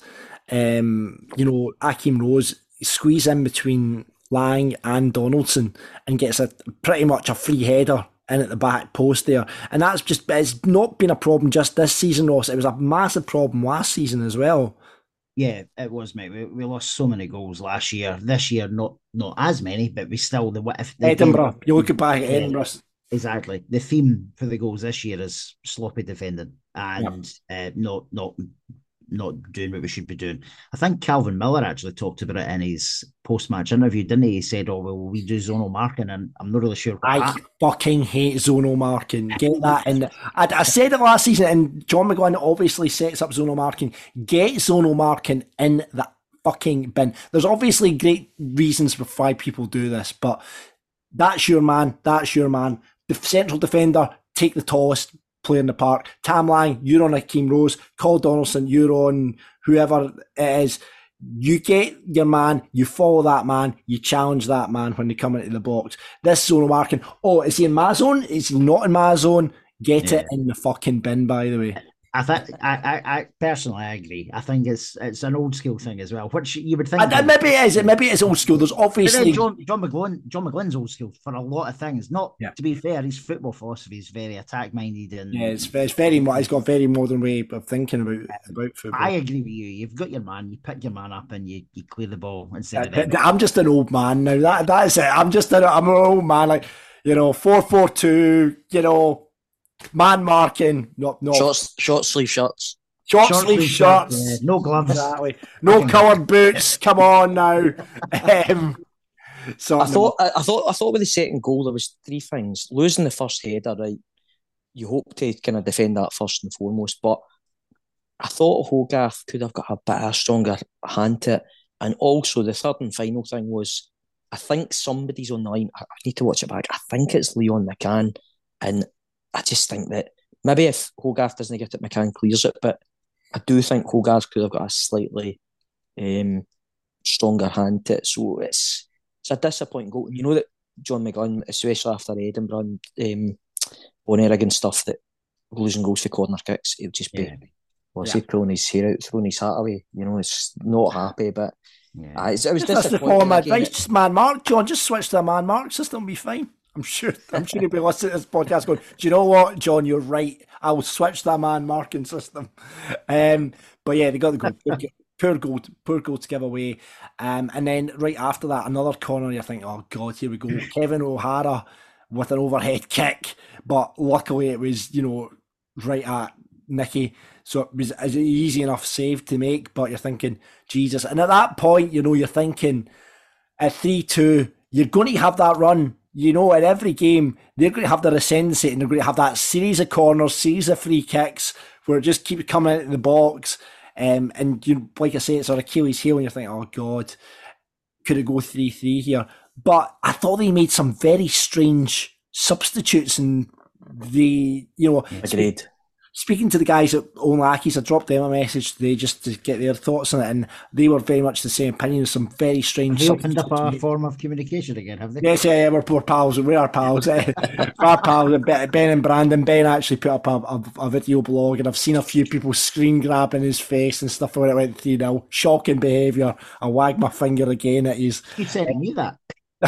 Akeem Rose squeeze in between Lang and Donaldson and gets pretty much a free header in at the back post there, and it's not been a problem just this season, Ross. It was a massive problem last season as well. Yeah, it was, mate. We lost so many goals last year. This year, not as many, but we still Edinburgh. You look back at Edinburgh. Exactly. The theme for the goals this year is sloppy defending and not doing what we should be doing. I think Calvin Miller actually talked about it in his post-match interview, didn't he? He said, we do zonal marking, and I'm not really sure. I fucking hate zonal marking. Get that in. I said it last season, and John McGlynn obviously sets up zonal marking. Get zonal marking in the fucking bin. There's obviously great reasons for why people do this, but that's your man. The central defender, take the tallest player in the park. Tam Lang, you're on Akeem Rose. Call Donaldson, you're on whoever it is. You get your man, you follow that man, you challenge that man when they come into the box. This zonal marking, is he in my zone? Is he not in my zone? Get it in the fucking bin, by the way. I personally agree. I think it's an old school thing as well, which you would think. Maybe it is. Maybe it's old school. There's obviously John McGlynn's old school for a lot of things. Not to be fair, his football philosophy is very attack minded, and it's very. He's got a very modern way of thinking about football. I agree with you. You've got your man. You pick your man up and you clear the ball instead of. I'm just an old man now. That is it. I'm an old man. Like 4-4-2. Man marking, not short sleeve shirts. Short sleeve shirts. No gloves. Exactly. No coloured boots. Come on now. So I thought with the second goal there was three things. Losing the first header, right? You hope to kind of defend that first and foremost, but I thought Hogarth could have got a bit of a stronger hand to it. And also the third and final thing was, I think somebody's on the line. I need to watch it back. I think it's Leon McCann, and I just think that maybe if Hogarth doesn't get it, McCann clears it, but I do think Hogarth could have got a slightly stronger hand to it. So it's a disappointing goal. And you know that John McGlynn, especially after Edinburgh and Bonnyrigg and stuff, that losing goals for corner kicks, he'll just be pulling his hair out, throwing his hat away. It's not happy, but it was disappointing. That's the form advice. Just man mark, John. Just switch to a man mark system, will be fine. I'm sure he'll be listening to this podcast going, do you know what, John, you're right. I will switch to a man marking system. But yeah, they got the goal. Poor goal to give away. And then right after that, another corner, you think, oh God, here we go. Kevin O'Hara with an overhead kick. But luckily it was, right at Nicky. So it was an easy enough save to make, but you're thinking, Jesus. And at that point, you're thinking, at 3-2, you're going to have that run. In every game, they're going to have their ascendancy and they're going to have that series of corners, series of free kicks where it just keeps coming into the box. And like I say, it's on Achilles' heel and you're thinking, oh God, could it go 3-3 here? But I thought they made some very strange substitutes and Agreed. Speaking to the guys at Unlucky's, I dropped them a message today just to get their thoughts on it, and they were very much the same opinion. Some very strange. They opened up a form of communication again, have they? Yes, we're pals. We are pals. Our pals. Ben and Brandon. Ben actually put up a video blog, and I've seen a few people screen grabbing his face and stuff when it went 3-0. Shocking behaviour. I wag my finger again at his. Keep sending me that.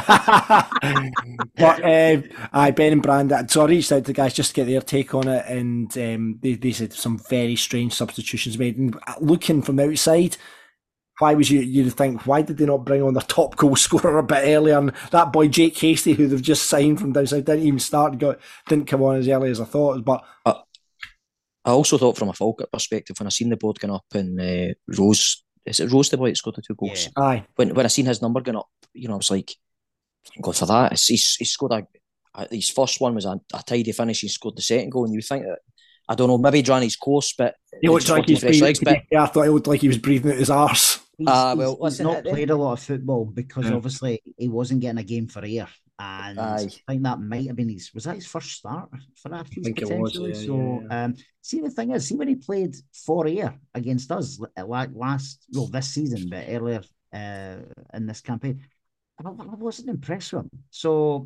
But Ben and Brandon, so I reached out to the guys just to get their take on it, and they said some very strange substitutions made. And looking from the outside, why was you think, why did they not bring on their top goal scorer a bit earlier? And that boy Jake Hasty, who they've just signed from down south, didn't even start, didn't come on as early as I thought. But I also thought from a Falkirk perspective, when I seen the board going up and Rose, is it Rose the boy that scored the 2 goals? Yeah. Aye. When I seen his number going up, I was like, thank God for that. He scored his first one was a tidy finish. He scored the second goal, and you think that, I don't know, maybe he ran his course, but he looked like I thought he looked like he was breathing out his arse. He's not played a lot of football because obviously he wasn't getting a game for Ayr, and I think that might have been his first start for that potentially. It was, see, the thing is, when he played for Ayr against us this season, but earlier in this campaign, I wasn't impressed with him. So,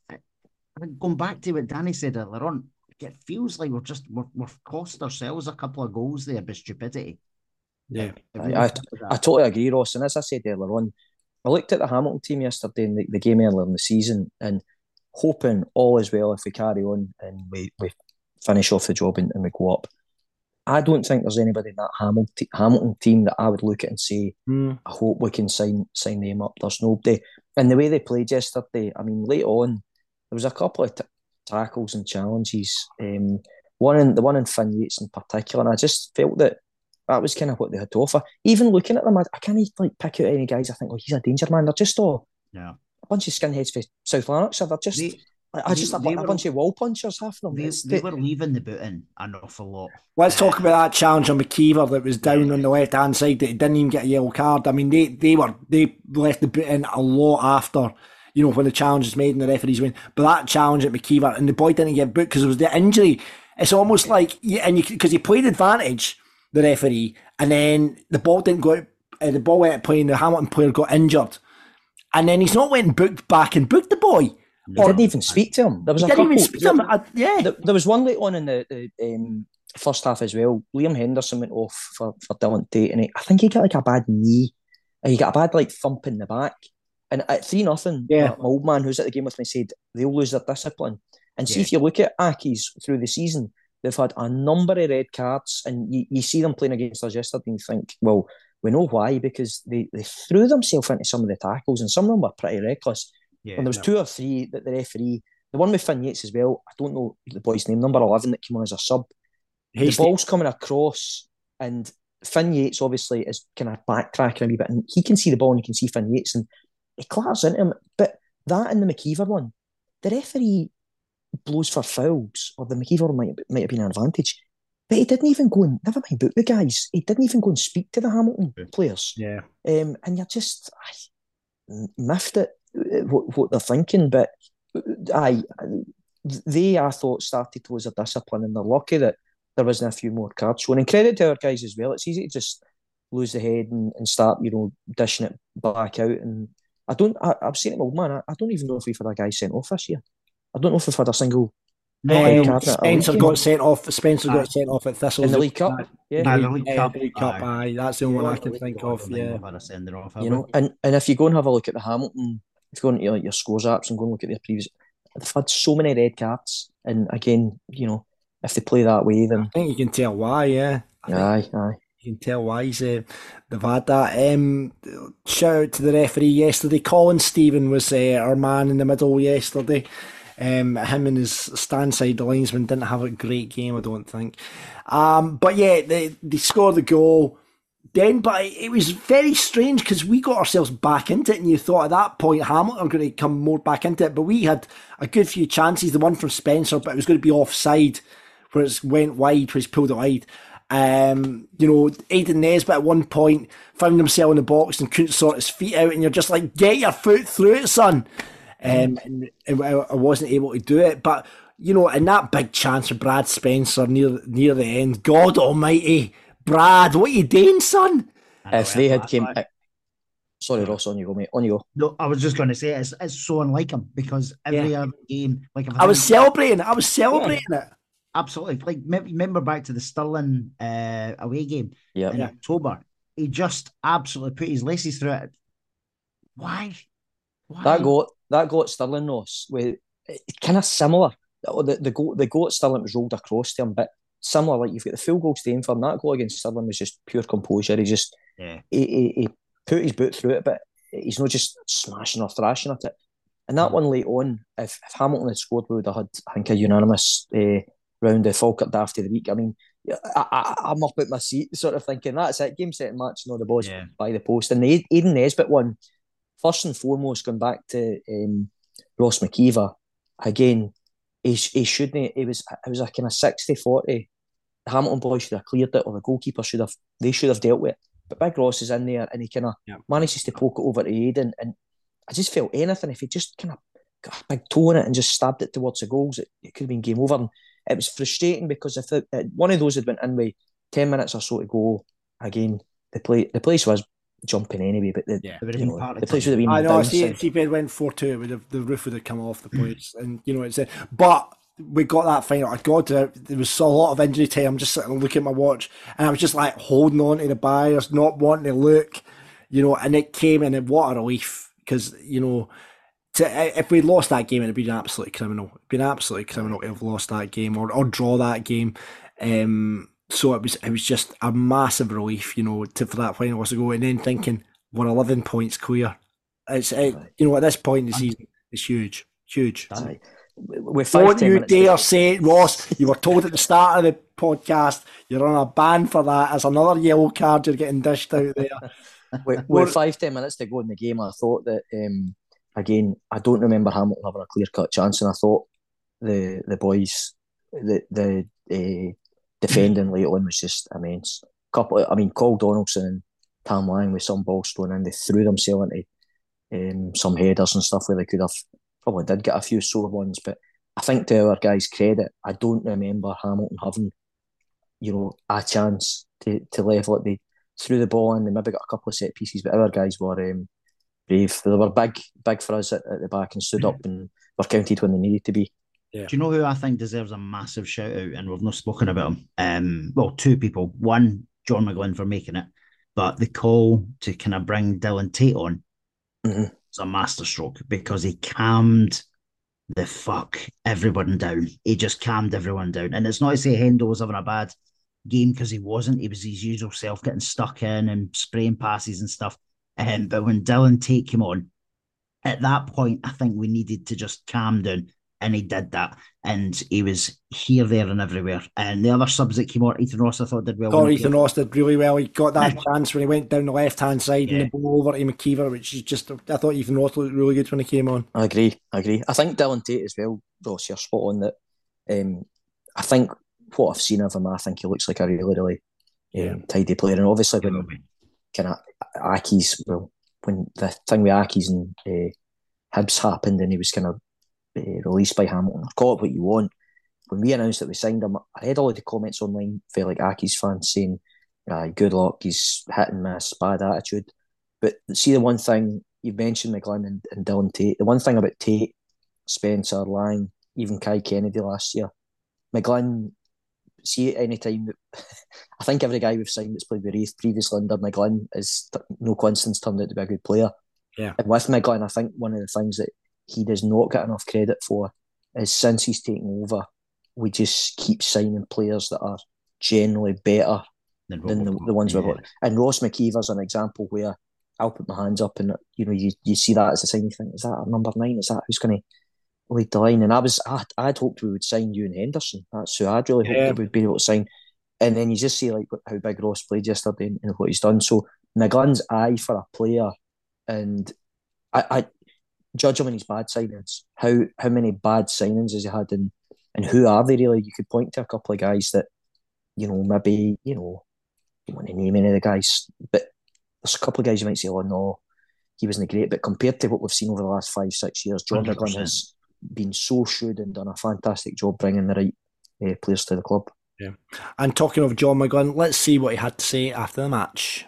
going back to what Danny said earlier on, it feels like we've cost ourselves a couple of goals there by stupidity. Yeah, I totally agree, Ross. And as I said earlier on, I looked at the Hamilton team yesterday in the game earlier in the season, and hoping all is well if we carry on and we finish off the job and we go up. I don't think there's anybody in that Hamilton team that I would look at and say, I hope we can sign them up. There's nobody. And the way they played yesterday, I mean, late on, there was a couple of tackles and challenges. The one in Finn Yates in particular, and I just felt that was kind of what they had to offer. Even looking at them, I can't pick out any guys I think, he's a danger man. They're just all a bunch of skinheads for South Lanarkshire. They're just... a bunch of wall punchers, half of them. They were leaving the booting an awful lot. Let's talk about that challenge on McKeever that was down on the left-hand side that he didn't even get a yellow card. I mean, they left the booting a lot after, when the challenge was made and the referees win. But that challenge at McKeever, and the boy didn't get booked because it was the injury. It's almost like, because he played advantage, the referee, and then the ball didn't go out, the ball went out playing, the Hamilton player got injured. And then he's not went and booked back and booked the boy. Didn't even speak to him. There was There was one late on in the first half as well. Liam Henderson went off for Dylan Tate, and I think he got like a bad knee. He got a bad like thump in the back. And at 3-0, my old man who's at the game with me said they'll lose their discipline. And see, if you look at Accies through the season, they've had a number of red cards, and you see them playing against us yesterday and you think, well, we know why, because they threw themselves into some of the tackles, and some of them were pretty reckless. And there was 2 or 3 that the referee, the one with Finn Yates as well, I don't know the boy's name, number 11 that came on as a sub. The ball's coming across, and Finn Yates obviously is kind of backtracking a wee bit, and he can see the ball and he can see Finn Yates, and he clatters into him. But that and the McKeever one, the referee blows for fouls, or the McKeever might have been an advantage, but he didn't even go and, never mind boot the guys, he didn't even go and speak to the Hamilton players. And you're just miffed at what they're thinking. But I thought started to lose their discipline, and they're lucky that there wasn't a few more cards shown. And credit to our guys as well. It's easy to just lose the head and start, dishing it back out. And I've seen it, old man, I don't even know if we've had a guy sent off this year. I don't know if we've had a single. Spencer got sent off. Spencer got sent off at Thistles in the League Cup. The League Cup. Aye, that's the only one I can think of. Yeah, and if you go and have a look at the Hamilton, if you go into your scores apps and go and look at their previous, they've had so many red cards. And again, if they play that way, then I think you can tell why. Yeah, aye. You can tell why they've had that. Shout out to the referee yesterday. Colin Stephen was our man in the middle yesterday. Him and his stand side, the linesman, didn't have a great game, I don't think. But yeah, they scored the goal. But it was very strange because we got ourselves back into it, and you thought at that point Hamilton are going to come more back into it. But we had a good few chances. The one from Spencer, but it was going to be offside, where it went wide, where he's pulled it wide. Aidan Nesbitt at one point found himself in the box and couldn't sort his feet out, and you're just like, get your foot through it, son. And I wasn't able to do it. But, in that big chance for Brad Spencer near the end, God almighty, Brad, what are you doing, son? If they had came... Sorry, Ross, on you go, mate. On you go. No, I was just going to say, it's so unlike him, because every other game... I was celebrating it. Absolutely. Like, remember back to the Stirling away game in October. He just absolutely put his laces through it. Why? That goal at Stirling, Ross, kind of similar. The goal at Stirling was rolled across to him, but similar. Like, you've got the full goal staying for him. That goal against Stirling was just pure composure. He just he put his boot through it, but he's not just smashing or thrashing at it. And that one late on, if Hamilton had scored, we would have had, I think, a unanimous round of Falkirk Daft of the week. I mean, I'm up at my seat, sort of thinking, that's it, game, set and match, no, the ball's by the post. And the Aidan Nesbitt one, first and foremost, going back to Ross McKeever, again, he shouldn't, it was a kind of 60-40. The Hamilton boys should have cleared it, or the goalkeeper should have dealt with it. But Big Ross is in there, and he kind of manages to poke it over to Aidan, and I just felt anything, if he just kind of got a big toe in it and just stabbed it towards the goals, it could have been game over. And it was frustrating, because if one of those had went in with 10 minutes or so to go, again, the place was jumping anyway, but the place would have been I know, see if it went 4-2, the roof would have come off the place. And, but we got that final. God, there was a lot of injury time. I'm just sitting and looking at my watch, and I was just like holding on to the buyers, not wanting to look, and it came in, and what a relief, because, if we lost that game, it'd been absolutely criminal. It'd been absolutely criminal to have lost that game or draw that game. So it was just a massive relief, for that final to go, and then thinking we're 11 points clear. At this point in the season, it's huge. Aye. Don't you dare say it, Ross. You were told at the start of the podcast you're on a ban for that. There's another yellow card you're getting dished out there. With 5-10 minutes to go in the game, I thought that, again, I don't remember Hamilton having a clear-cut chance, and I thought the boys, the defending late on was just immense. Cole Donaldson and Tam Lang with some balls thrown in, they threw themselves into some headers and stuff where they could have probably did get a few sore ones, but I think to our guys' credit, I don't remember Hamilton having, a chance to level it. They threw the ball in, they maybe got a couple of set pieces, but our guys were brave. They were big for us at the back and stood up and were counted when they needed to be. Do you know who I think deserves a massive shout out? And we've not spoken about him. Well, two people. One, John McGlynn for making it, but the call to kind of bring Dylan Tate on was a masterstroke because he calmed the fuck everyone down. He just calmed everyone down. And it's not to say Hendo was having a bad game because he wasn't. He was his usual self, getting stuck in and spraying passes and stuff. But when Dylan Tate came on, at that point, I think we needed to just calm down. And he did that. And he was here, there, and everywhere. And the other subs that came on, Ethan Ross, I thought did well. Ethan Ross did really well. He got that chance when he went down the left-hand side and the ball over to McKeever, which is just, I thought Ethan Ross looked really good when he came on. I agree. I think Dylan Tate as well, Ross, you're spot on that. I think what I've seen of him, I think he looks like a really tidy player. And obviously when kind of Aki's, when the thing with Aki's and Hibs happened and he was kind of released by Hamilton, call it what you want. When we announced that we signed him, I read all of the comments online, felt like Aki's fans saying, good luck, he's hit and miss, bad attitude. But see, the one thing, you've mentioned McGlynn and Dylan Tate, the one thing about Tate, Spencer, Lang, even Kai Kennedy last year, McGlynn, see, any time, I think every guy we've signed that's played with Wraith previously under McGlynn is, no coincidence, turned out to be a good player. Yeah. And with McGlynn, I think one of the things that he does not get enough credit for is since he's taken over, we just keep signing players that are generally better than the ones we've got. And Ross McKeever's an example where I'll put my hands up and you see that as a sign, you think, is that our number 9? Is that who's going to lead the line? And I'd hoped we would sign Ewan Henderson. That's who I'd really hoped that we'd be able to sign. And then you just see like how big Ross played yesterday and what he's done. So McGlynn's eye for a player, and I judge him on his bad signings. How many bad signings has he had, and who are they really? You could point to a couple of guys that, maybe, you don't want to name any of the guys, but there's a couple of guys you might say, oh no, he wasn't great. But compared to what we've seen over the last 5-6 years, John McGlynn has been so shrewd and done a fantastic job bringing the right players to the club. Yeah. And talking of John McGlynn, let's see what he had to say after the match.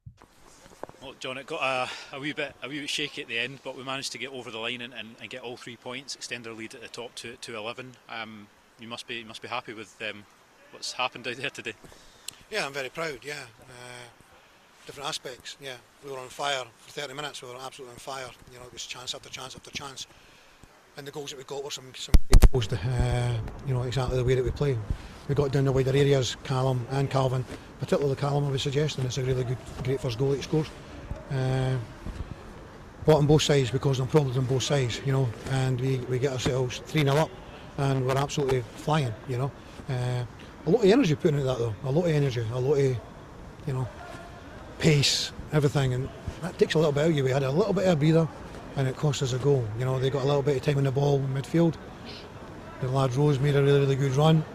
Well, John, it got a wee bit shaky at the end, but we managed to get over the line and get all 3 points, extend our lead at the top to 11. You must be happy with what's happened out there today. Yeah, I'm very proud. Yeah, different aspects. Yeah, we were on fire for 30 minutes. We were absolutely on fire. It was chance after chance after chance, and the goals that we got were some goals. Exactly the way that we play. We got down the wider areas, Callum and Calvin, particularly Callum. I was suggesting it's a really great first goal that he scores. But on both sides, because I'm problems on both sides, and we get ourselves 3-0 up, and we're absolutely flying. A lot of energy put into that though. A lot of energy, a lot of pace, everything, and that takes a little bit out of you. We had a little bit of a breather, and it cost us a goal. They got a little bit of time on the ball in midfield. The lad Rose made a really good run.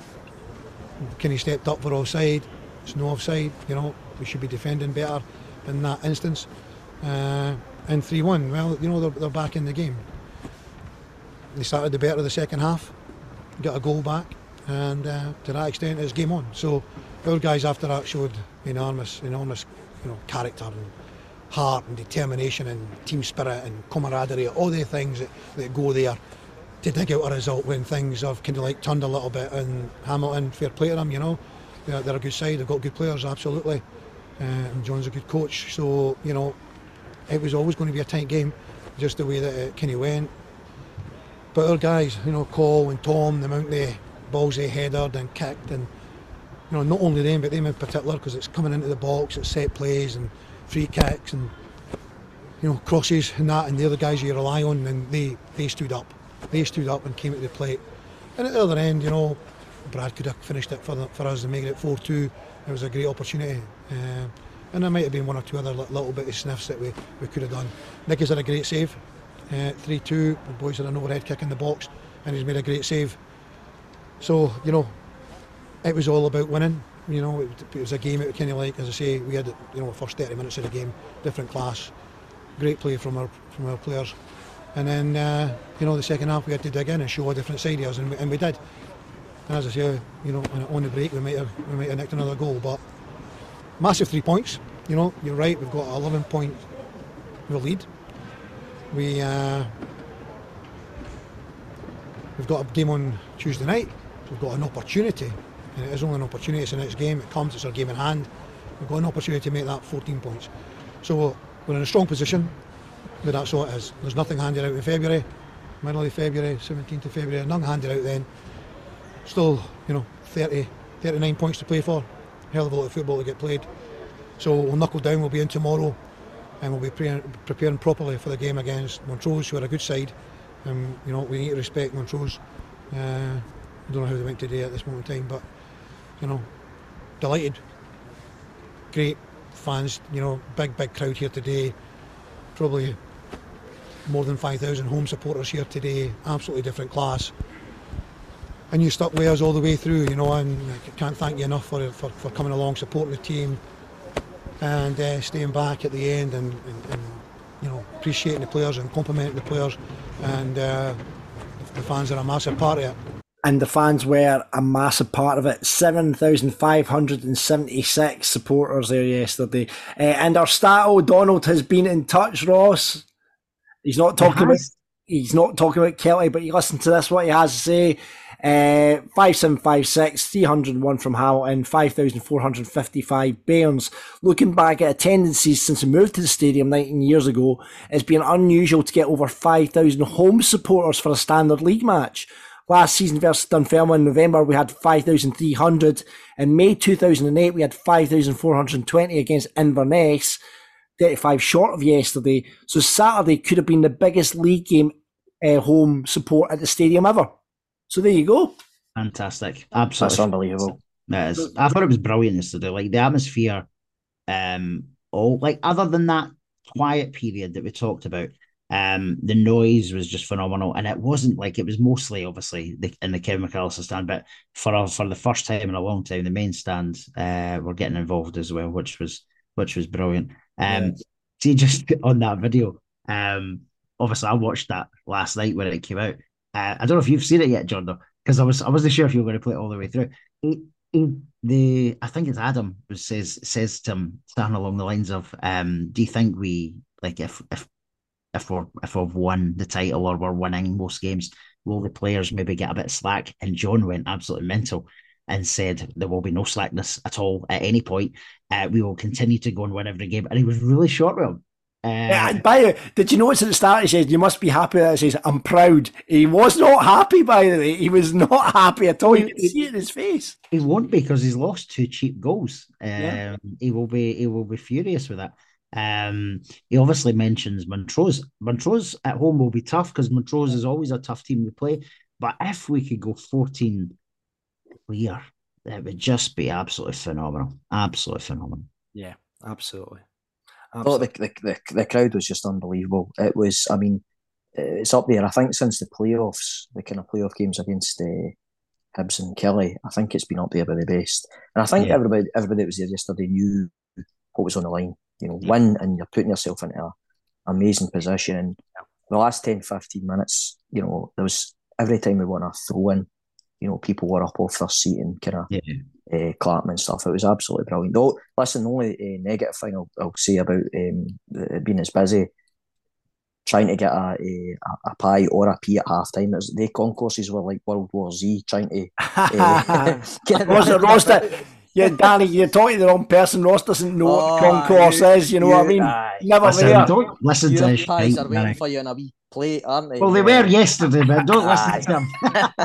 Kenny stepped up for offside. It's no offside. We should be defending better in that instance. And 3-1. Well, they're back in the game. They started the better of the second half, got a goal back, and to that extent, it's game on. So our guys after that showed enormous, character and heart and determination and team spirit and camaraderie, all the things that go there to dig out a result when things have kind of turned a little bit. And Hamilton, fair play to them, they're a good side, they've got good players, absolutely, and John's a good coach, so it was always going to be a tight game, just the way that it kind of went. But our guys, Cole and Tom, the amount the balls they headed and kicked, and not only them but them in particular, because it's coming into the box, it's set plays and free kicks and crosses and that, and the other guys you rely on, and they stood up. They stood up and came to the plate. And at the other end, Brad could have finished it for us and made it 4-2. It was a great opportunity. And there might have been one or two other little bit of sniffs that we could have done. Nicky's had a great save. 3-2. The boys had an overhead kick in the box, and he's made a great save. So, it was all about winning. It was a game, it was kind of like, as I say, we had, the first 30 minutes of the game, different class. Great play from our players. And then, the second half we had to dig in and show a different side of us, and we did. And as I say, on the break we might have nicked another goal, but massive 3 points. You're right, we've got 11 point lead. We we've got a game on Tuesday night. So we've got an opportunity, and it is only an opportunity. It's the next game. It comes. It's our game in hand. We've got an opportunity to make that 14 points. So we're in a strong position. But that's all it is. There's nothing handed out in February, middle of February, 17th of February. Nothing handed out then. Still, 39 points to play for. Hell of a lot of football to get played. So we'll knuckle down. We'll be in tomorrow, and we'll be preparing properly for the game against Montrose, who are a good side. We need to respect Montrose. I don't know how they went today at this moment in time, but delighted. Great fans, big crowd here today. Probably more than 5,000 home supporters here today. Absolutely different class. And you stuck with us all the way through, and I can't thank you enough for coming along, supporting the team, and staying back at the end, and appreciating the players and complimenting the players, and the fans are a massive part of it. And the fans were a massive part of it. 7,576 supporters there yesterday. And our stat O'Donnell has been in touch, Ross. He's not talking about Kelty, but you listen to this, what he has to say. 5756, 301 from Hamilton, 5,455 Bairns. Looking back at attendances since we moved to the stadium 19 years ago, it's been unusual to get over 5,000 home supporters for a standard league match. Last season versus Dunfermline in November, we had 5,300. In May 2008, we had 5,420 against Inverness, 35 short of yesterday. So Saturday could have been the biggest league game home support at the stadium ever. So there you go. Fantastic. Absolutely. That's unbelievable. It is. I thought it was brilliant yesterday. Like the atmosphere, other than that quiet period that we talked about, the noise was just phenomenal, and it wasn't like it was mostly obviously in the Kevin McAllister stand, but for the first time in a long time, the main stand were getting involved as well, which was brilliant. See, just on that video, obviously I watched that last night when it came out. I don't know if you've seen it yet, John, though, because I wasn't sure if you were going to play it all the way through. I think it's Adam who says to him something along the lines of, "Do you think we like if we've won the title or we're winning most games, will the players maybe get a bit slack?" And John went absolutely mental and said there will be no slackness at all at any point. We will continue to go and win every game. And he was really short with him. By the way, did you notice at the start he says, "You must be happy," that he says, "I'm proud." He was not happy, by the way. He was not happy at all. You could see it in his face. He won't be, because he's lost 2 cheap goals. He will be furious with that. He obviously mentions Montrose. Montrose at home will be tough, because Montrose is always a tough team to play. But if we could go 14 clear, it would just be absolutely phenomenal. Absolutely phenomenal. Yeah, absolutely. I thought the crowd was just unbelievable. It was, it's up there. I think since the playoffs, the kind of playoff games against Hibs and Kelly, I think it's been up there by the best. And I think everybody that was there yesterday knew what was on the line. Win, and you're putting yourself into an amazing position. And the last 10, 15 minutes, there was, every time we won a throw in, people were up off their seat and kind of clapping and stuff. It was absolutely brilliant. Though, listen, the only negative thing I'll say about being as busy, trying to get a pie or a pea at half time, the concourses were like World War Z, trying to get Ross, yeah, Danny, you're talking to the wrong person. Ross doesn't know what the concourse is, you know what I mean? Never there. Don't listen to his pies are waiting for you in a wee plate, aren't they? Well, they were yesterday, but don't listen to them.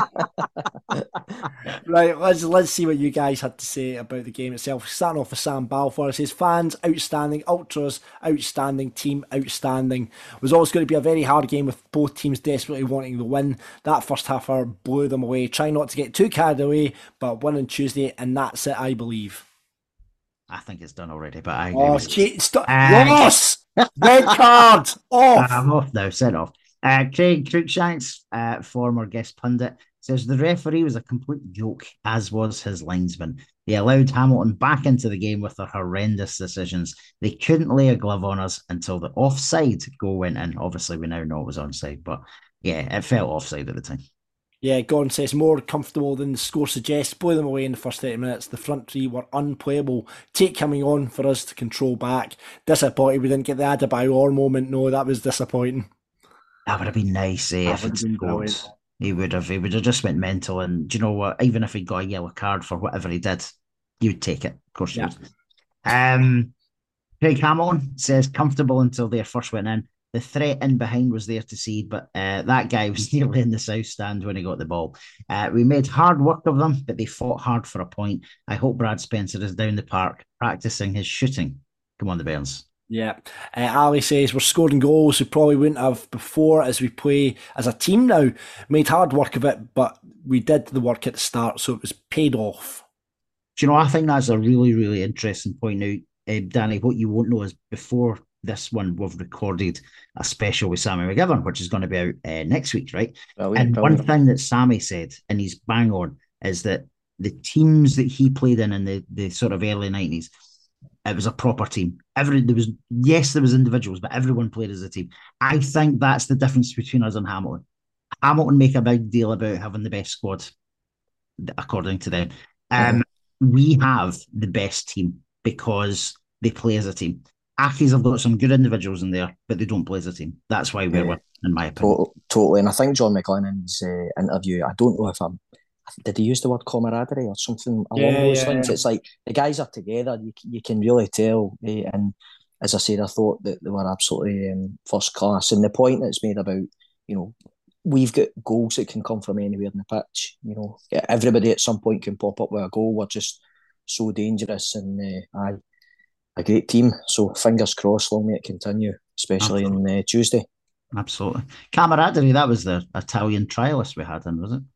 Right, let's see what you guys had to say about the game itself. Starting off with Sam Balfour, it says, "Fans, outstanding. Ultras, outstanding. Team, outstanding. It was always going to be a very hard game with both teams desperately wanting the win. That first half hour blew them away. Try not to get too carried away, but win on Tuesday, and that's it, I believe." I think it's done already, but I agree with you. Ross! Red card! Off! I'm off now, sent off. Craig Cruikshanks, former guest pundit, says the referee was a complete joke, as was his linesman. They allowed Hamilton back into the game with their horrendous decisions. They couldn't lay a glove on us until the offside goal went in. Obviously, we now know it was onside, but yeah, it felt offside at the time. Yeah, Gordon says, more comfortable than the score suggests. Blew them away in the first 30 minutes. The front three were unplayable. Take coming on for us to control back. Disappointed we didn't get the Adebayor moment. No, that was disappointing. That would have been nice, if it's scored. He would have just went mental. And do you know what? Even if he got a yellow card for whatever he did, you'd take it. Of course you would. Craig Hamilton says comfortable until their first went in. The threat in behind was there to see, but that guy was nearly in the south stand when he got the ball. We made hard work of them, but they fought hard for a point. I hope Brad Spencer is down the park practicing his shooting. Come on, the Bairns. Yeah. Ali says we're scoring goals we probably wouldn't have before as we play as a team now. Made hard work of it, but we did the work at the start, so it was paid off. Do you know, I think that's a really, really interesting point now, Danny. What you won't know is before this one, we've recorded a special with Sammy McGivern, which is going to be out next week, right? And one thing that Sammy said, and he's bang on, is that the teams that he played in the sort of early 90s, it was a proper team. There was individuals, but everyone played as a team. I think that's the difference between us and Hamilton. Hamilton make a big deal about having the best squad, according to them. We have the best team because they play as a team. Accies have got some good individuals in there, but they don't play as a team. That's why we're winning, in my opinion. Totally. And I think John McLennan's interview, I don't know if did he use the word camaraderie or something along those lines? It's like the guys are together. You can really tell. And as I said, I thought that they were absolutely first class. And the point that's made about, we've got goals that can come from anywhere in the pitch. Everybody at some point can pop up with a goal. We're just so dangerous and a great team. So fingers crossed, long may it continue, especially in Tuesday. Absolutely. Camaraderie, that was the Italian trialist we had in, was it?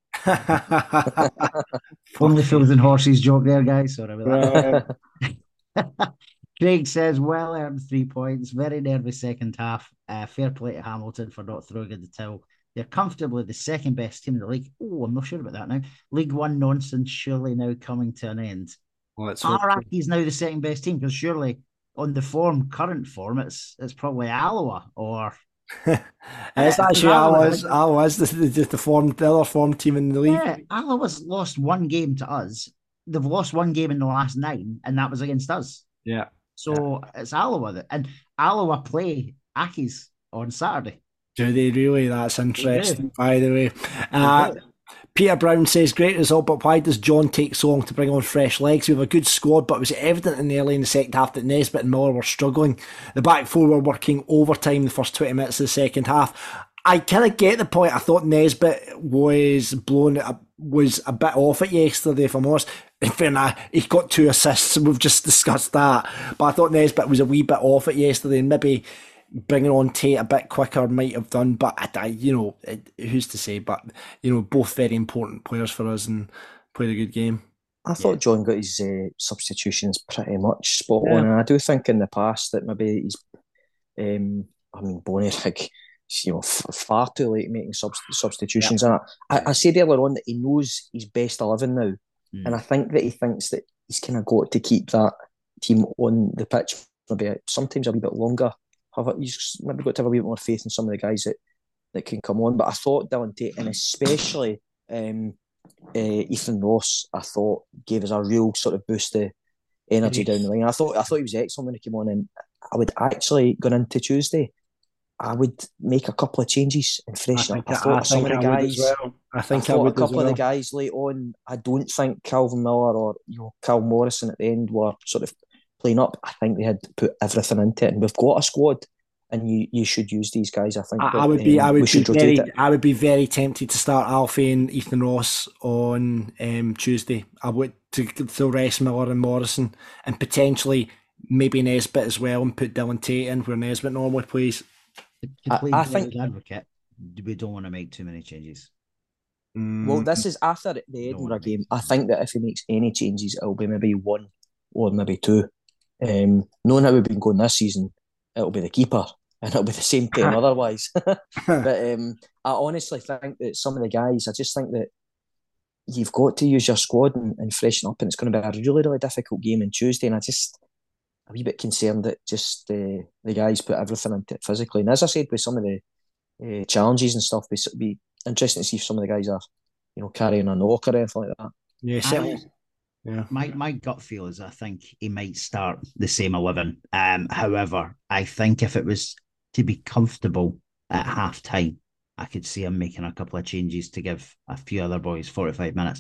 Only fools and horses joke there, guys. Sorry about that. Craig says, well earned 3 points. Very nervous second half. Fair play to Hamilton for not throwing in the towel. They're comfortably the second best team in the league. Oh, I'm not sure about that now. League One nonsense surely now coming to an end. Araki's now the second best team because surely on the current form, it's probably Alloa or. It's actually Alloa's the other form team in the league. Yeah, Alloa's lost one game to us. They've lost one game in the last 9, and that was against us. Yeah. So it's Alloa and Alloa play Accies on Saturday. Do they really? That's interesting, by the way. Peter Brown says, great result, but why does John take so long to bring on fresh legs? We have a good squad, but it was evident in the second half that Nesbitt and Miller were struggling. The back four were working overtime the first 20 minutes of the second half. I kind of get the point. I thought Nesbitt was a bit off it yesterday, if I'm honest. In fairness, he got 2 assists, and we've just discussed that. But I thought Nesbitt was a wee bit off it yesterday, and maybe bringing on Tate a bit quicker might have done, but who's to say? But both very important players for us and played a good game. I thought John got his substitutions pretty much spot on, and I do think in the past that maybe he's, Boniek, far too late making substitutions. And I said earlier on that he knows his best 11 now, and I think that he thinks that he's kind of got to keep that team on the pitch maybe sometimes a wee bit longer. He's maybe got to have a wee bit more faith in some of the guys that can come on. But I thought Dylan Tate, and especially Ethan Ross, I thought gave us a real sort of boost of energy down the line. I thought he was excellent when he came on, and I would actually, going into Tuesday, I would make a couple of changes and freshen up. I thought some of the guys, a couple of the guys late on, I don't think Calvin Miller or Cal Morrison at the end were sort of playing up. I think they had to put everything into it, and we've got a squad, and you should use these guys. I think I would be very tempted to start Alfie and Ethan Ross on Tuesday. I would to rest Miller and Morrison, and potentially maybe Nesbitt as well, and put Dylan Tate in where Nesbitt normally plays. I think advocate, we don't want to make too many changes. Well, this is after the Edinburgh game. I think that if he makes any changes, it'll be maybe 1 or maybe 2. Knowing how we've been going this season, it'll be the keeper, and it'll be the same team otherwise. But I honestly think that some of the guys, I just think that you've got to use your squad and freshen up, and it's going to be a really, really difficult game on Tuesday, and I'm a wee bit concerned that just the guys put everything into it physically. And as I said, with some of the challenges and stuff, it'd be interesting to see if some of the guys are, carrying a knock or anything like that. Yeah, certainly. Yeah. My gut feel is I think he might start the same 11. However, I think if it was to be comfortable at half time, I could see him making a couple of changes to give a few other boys 45 minutes.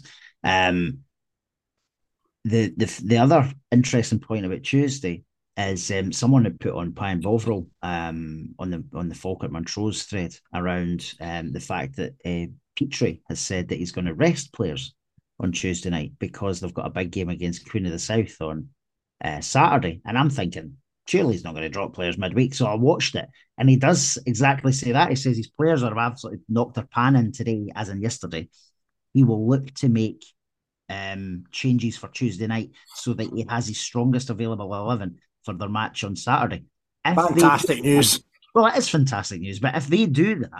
The other interesting point about Tuesday is someone had put on Pine Bovril on the Falkirk Montrose thread around the fact that Petrie has said that he's going to rest players on Tuesday night because they've got a big game against Queen of the South on Saturday. And I'm thinking, surely he's not going to drop players midweek. So I watched it, and he does exactly say that. He says his players have absolutely knocked their pan in today, as in yesterday. He will look to make changes for Tuesday night so that he has his strongest available 11 for their match on Saturday. Fantastic news. Well, it is fantastic news, but if they do that,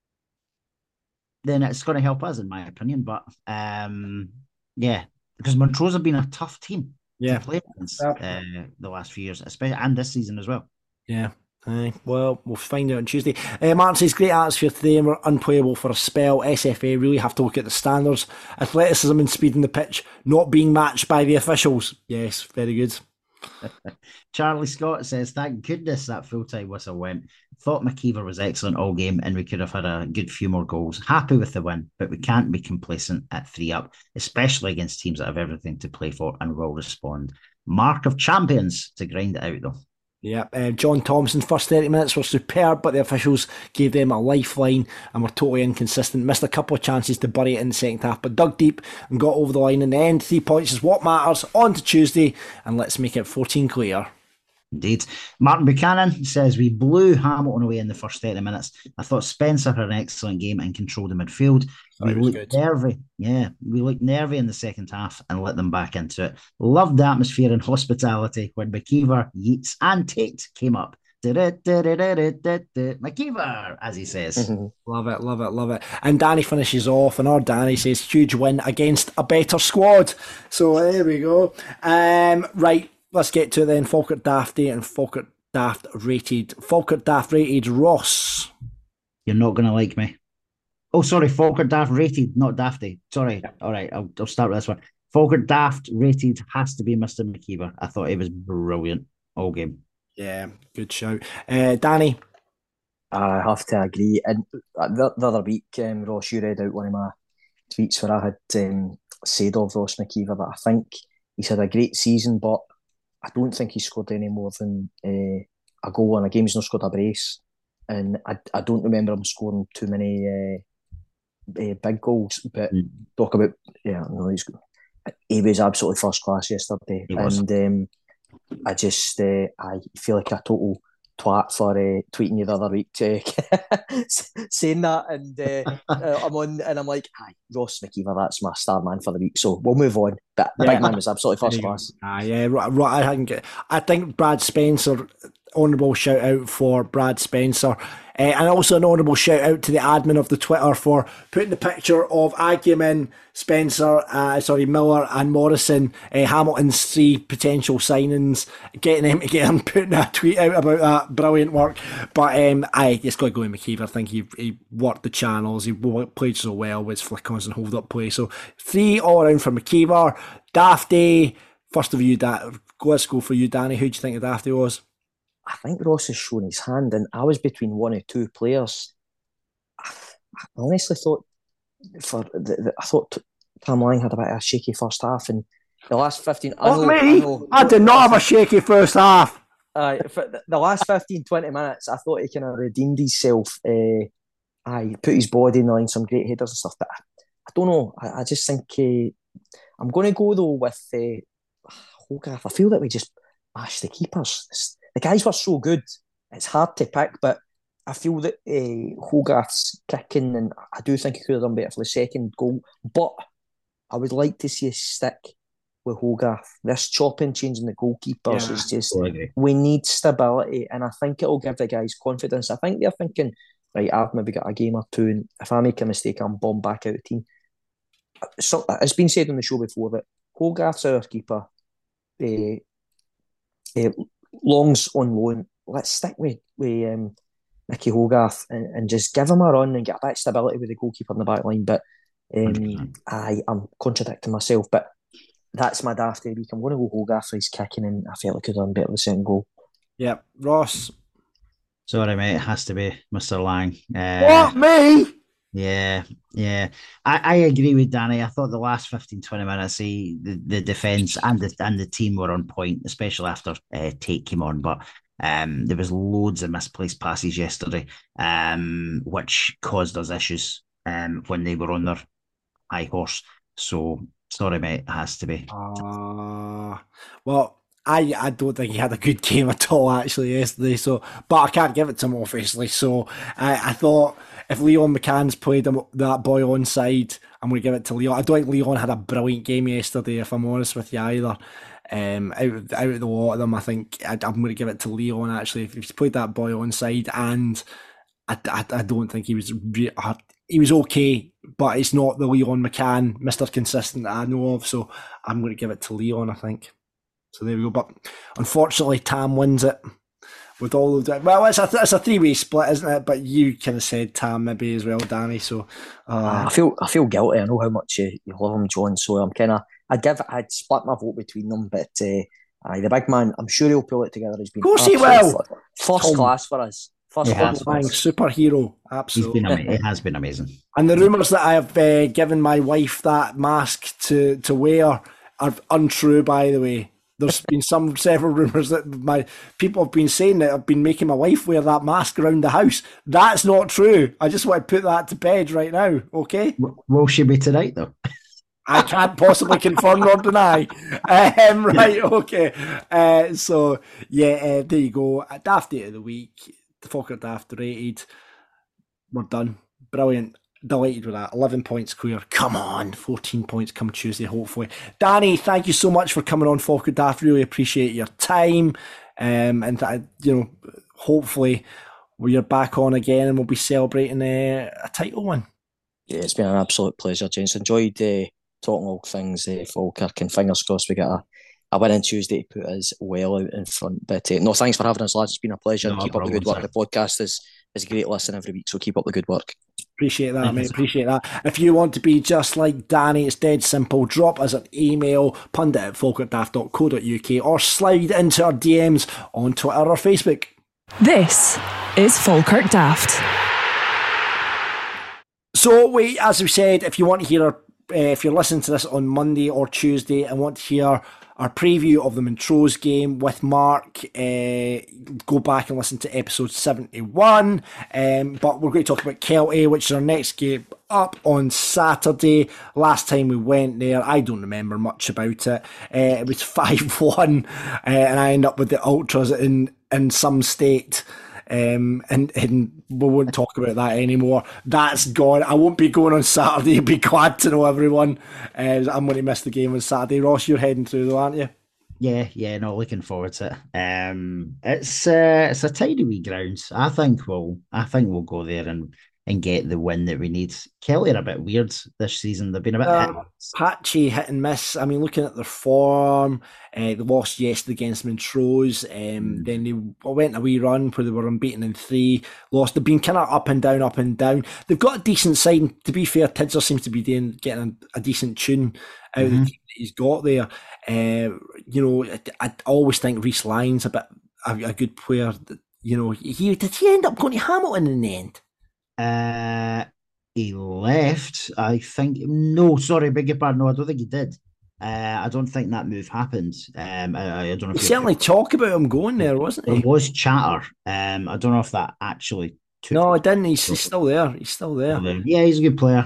then it's going to help us, in my opinion. But yeah, because Montrose have been a tough team to play against the last few years, especially and this season as well. Yeah. Well, we'll find out on Tuesday. Martin says, great atmosphere today and we're unplayable for a spell. SFA really have to look at the standards. Athleticism and speed in the pitch not being matched by the officials. Yes, very good. Charlie Scott says, thank goodness that full-time whistle went. Thought McKeever was excellent all game and we could have had a good few more goals. Happy with the win, but we can't be complacent at 3 up, especially against teams that have everything to play for and will respond. Mark of champions to grind it out though. Yeah, John Thompson, first 30 minutes were superb, but the officials gave them a lifeline and were totally inconsistent. Missed a couple of chances to bury it in the second half, but dug deep and got over the line in the end. 3 points is what matters. On to Tuesday, and let's make it 14 clear. Indeed. Martin Buchanan says, we blew Hamilton away in the first 30 minutes. I thought Spencer had an excellent game and controlled the midfield. We looked nervy. Yeah, we looked nervy in the second half and let them back into it. Loved the atmosphere and hospitality when McKeever, Yeats and Tate came up. McKeever, as he says. Love it, love it, love it. And Danny finishes off, and our Danny says, huge win against a better squad. So there we go. Right. Let's get to it then. Falkirk Dafty and Falkirk Daft rated. Falkirk Daft rated Ross. You're not going to like me. Oh, sorry. Falkirk Daft rated, not Dafty. Sorry. All right. I'll start with this one. Falkirk Daft rated has to be Mr. McKeever. I thought he was brilliant all game. Yeah, good shout. Danny? I have to agree. And the other week, Ross, you read out one of my tweets where I had said of Ross McKeever that I think he's had a great season, but I don't think he scored any more than a goal in a game. He's not scored a brace. And I don't remember him scoring too many big goals. But talk about, he was absolutely first class yesterday. And I just, I feel like a total twat for tweeting you the other week saying that. And I'm on, and I'm like, Ross McKeever, that's my star man for the week. So we'll move on. But the big man was absolutely first class. I think Brad Spencer, honourable shout out for Brad Spencer. And also an honourable shout out to the admin of the Twitter for putting the picture of Agyeman, Spencer, Miller and Morrison, Hamilton's 3 potential signings, getting them together and putting a tweet out about that. Brilliant work. But I just got to go with McKeever. I think he worked the channels. He played so well with flick-ons and hold-up play. So 3 all around for McKeever. Dafty, first of you, let's go for you, Danny. Who do you think of Dafty was? I think Ross has shown his hand, and I was between one or two players. I honestly thought I thought Tam Lang had a bit of a shaky first half, and the last 15... I did not have a shaky first half. For the last 15-20 minutes, I thought he kind of redeemed himself. He put his body in the line, some great headers and stuff, but I don't know. I just think I'm going to go, though, with Hogarth. I feel that we just mashed the keepers. The guys were so good. It's hard to pick, but I feel that Hogarth's kicking, and I do think he could have done better for the second goal. But I would like to see us stick with Hogarth. This chopping, changing the goalkeepers is just, we need stability, and I think it'll give the guys confidence. I think they're thinking, right, I've maybe got a game or two, and if I make a mistake, I'm bombed back out of the team. So, it's been said on the show before that Hogarth's our keeper. Long's on loan. Let's stick with Mickey Hogarth and just give him a run and get a bit of stability with the goalkeeper in the back line. But I'm contradicting myself, but that's my Dafty week. I'm going to go Hogarth for his kicking, and I felt like I could have done better with the second goal. Yeah, Ross. Sorry, mate. It has to be Mr. Lang. What, me? Yeah. I agree with Danny. I thought the last 15, 20 minutes, the defence and the team were on point, especially after Tate came on. But there was loads of misplaced passes yesterday, which caused us issues when they were on their high horse. So, sorry, mate. It has to be. Well, I don't think he had a good game at all actually yesterday. So, but I can't give it to him obviously. So I thought if Leon McCann's played that boy onside, I'm going to give it to Leon. I don't think Leon had a brilliant game yesterday, if I'm honest with you either. Out of the lot of them, I think I'm going to give it to Leon actually. If he's played that boy onside, and I don't think he was okay, but it's not the Leon McCann, Mr. Consistent that I know of. So I'm going to give it to Leon, I think. So there we go. But unfortunately, Tam wins it with all of that. Well, it's a 3-way split, isn't it? But you kind of said Tam maybe as well, Danny. So I feel guilty. I know how much you love him, John. So I'm I'd split my vote between them. But the big man, I'm sure he'll pull it together. He's been, of course, he will. First class for us. First class superhero. Absolutely, it has been amazing. And the rumours that I have given my wife that mask to wear are untrue, by the way. There's been several rumours that my people have been saying that I've been making my wife wear that mask around the house. That's not true. I just want to put that to bed right now, okay? Will she be tonight, though? I can't possibly confirm nor deny. Right, okay. So, there you go. Daft Date of the Week. The Falkirk Daft rated. We're done. Brilliant. Delighted with that. 11 points clear. Come on. 14 points come Tuesday, hopefully. Danny, thank you so much for coming on Falkirk Daft. Really appreciate your time. Hopefully we're back on again and we'll be celebrating a title win. Yeah, it's been an absolute pleasure, James. Enjoyed talking all things Falkirk, and fingers crossed we get a win on Tuesday to put us well out in front. But no, thanks for having us, lads. It's been a pleasure. Keep up the good work. Sir. The podcast is a great listen every week, so keep up the good work. Appreciate that, mate. Appreciate that. If you want to be just like Danny, it's dead simple. Drop us an email, pundit@falkirkdaft.co.uk, or slide into our DMs on Twitter or Facebook. This is Falkirk Daft. So, as we said, if you want to hear if you're listening to this on Monday or Tuesday and want to hear our preview of the Montrose game with Mark, go back and listen to episode 71. But we're going to talk about Kelty, which is our next game up on Saturday. Last time we went there, I don't remember much about it. It was 5-1, and I ended up with the Ultras in some state. And we won't talk about that anymore. That's gone. I won't be going on Saturday. Be glad to know, everyone. I'm going to miss the game on Saturday. Ross, you're heading through though, aren't you? Yeah, no, looking forward to it. It's a tidy wee ground. I think we'll go there and get the win that we need. Kelty are a bit weird this season. They've been a bit patchy, hit and miss. I mean, looking at their form, they lost yesterday against Montrose. Then they went a wee run where they were unbeaten in 3. Lost. They've been kind of up and down. They've got a decent side. And to be fair, Tidser seems to be getting a decent tune out of the team that he's got there. I always think Reece Lyon's a good player. Did he end up going to Hamilton in the end? He left, I think. No, sorry, beg your pardon. No, I don't think he did. I don't think that move happened. I don't know. Certainly talk about him going there, wasn't he? There was chatter. I don't know if that actually took. No, it didn't. He's still there. Yeah, he's a good player.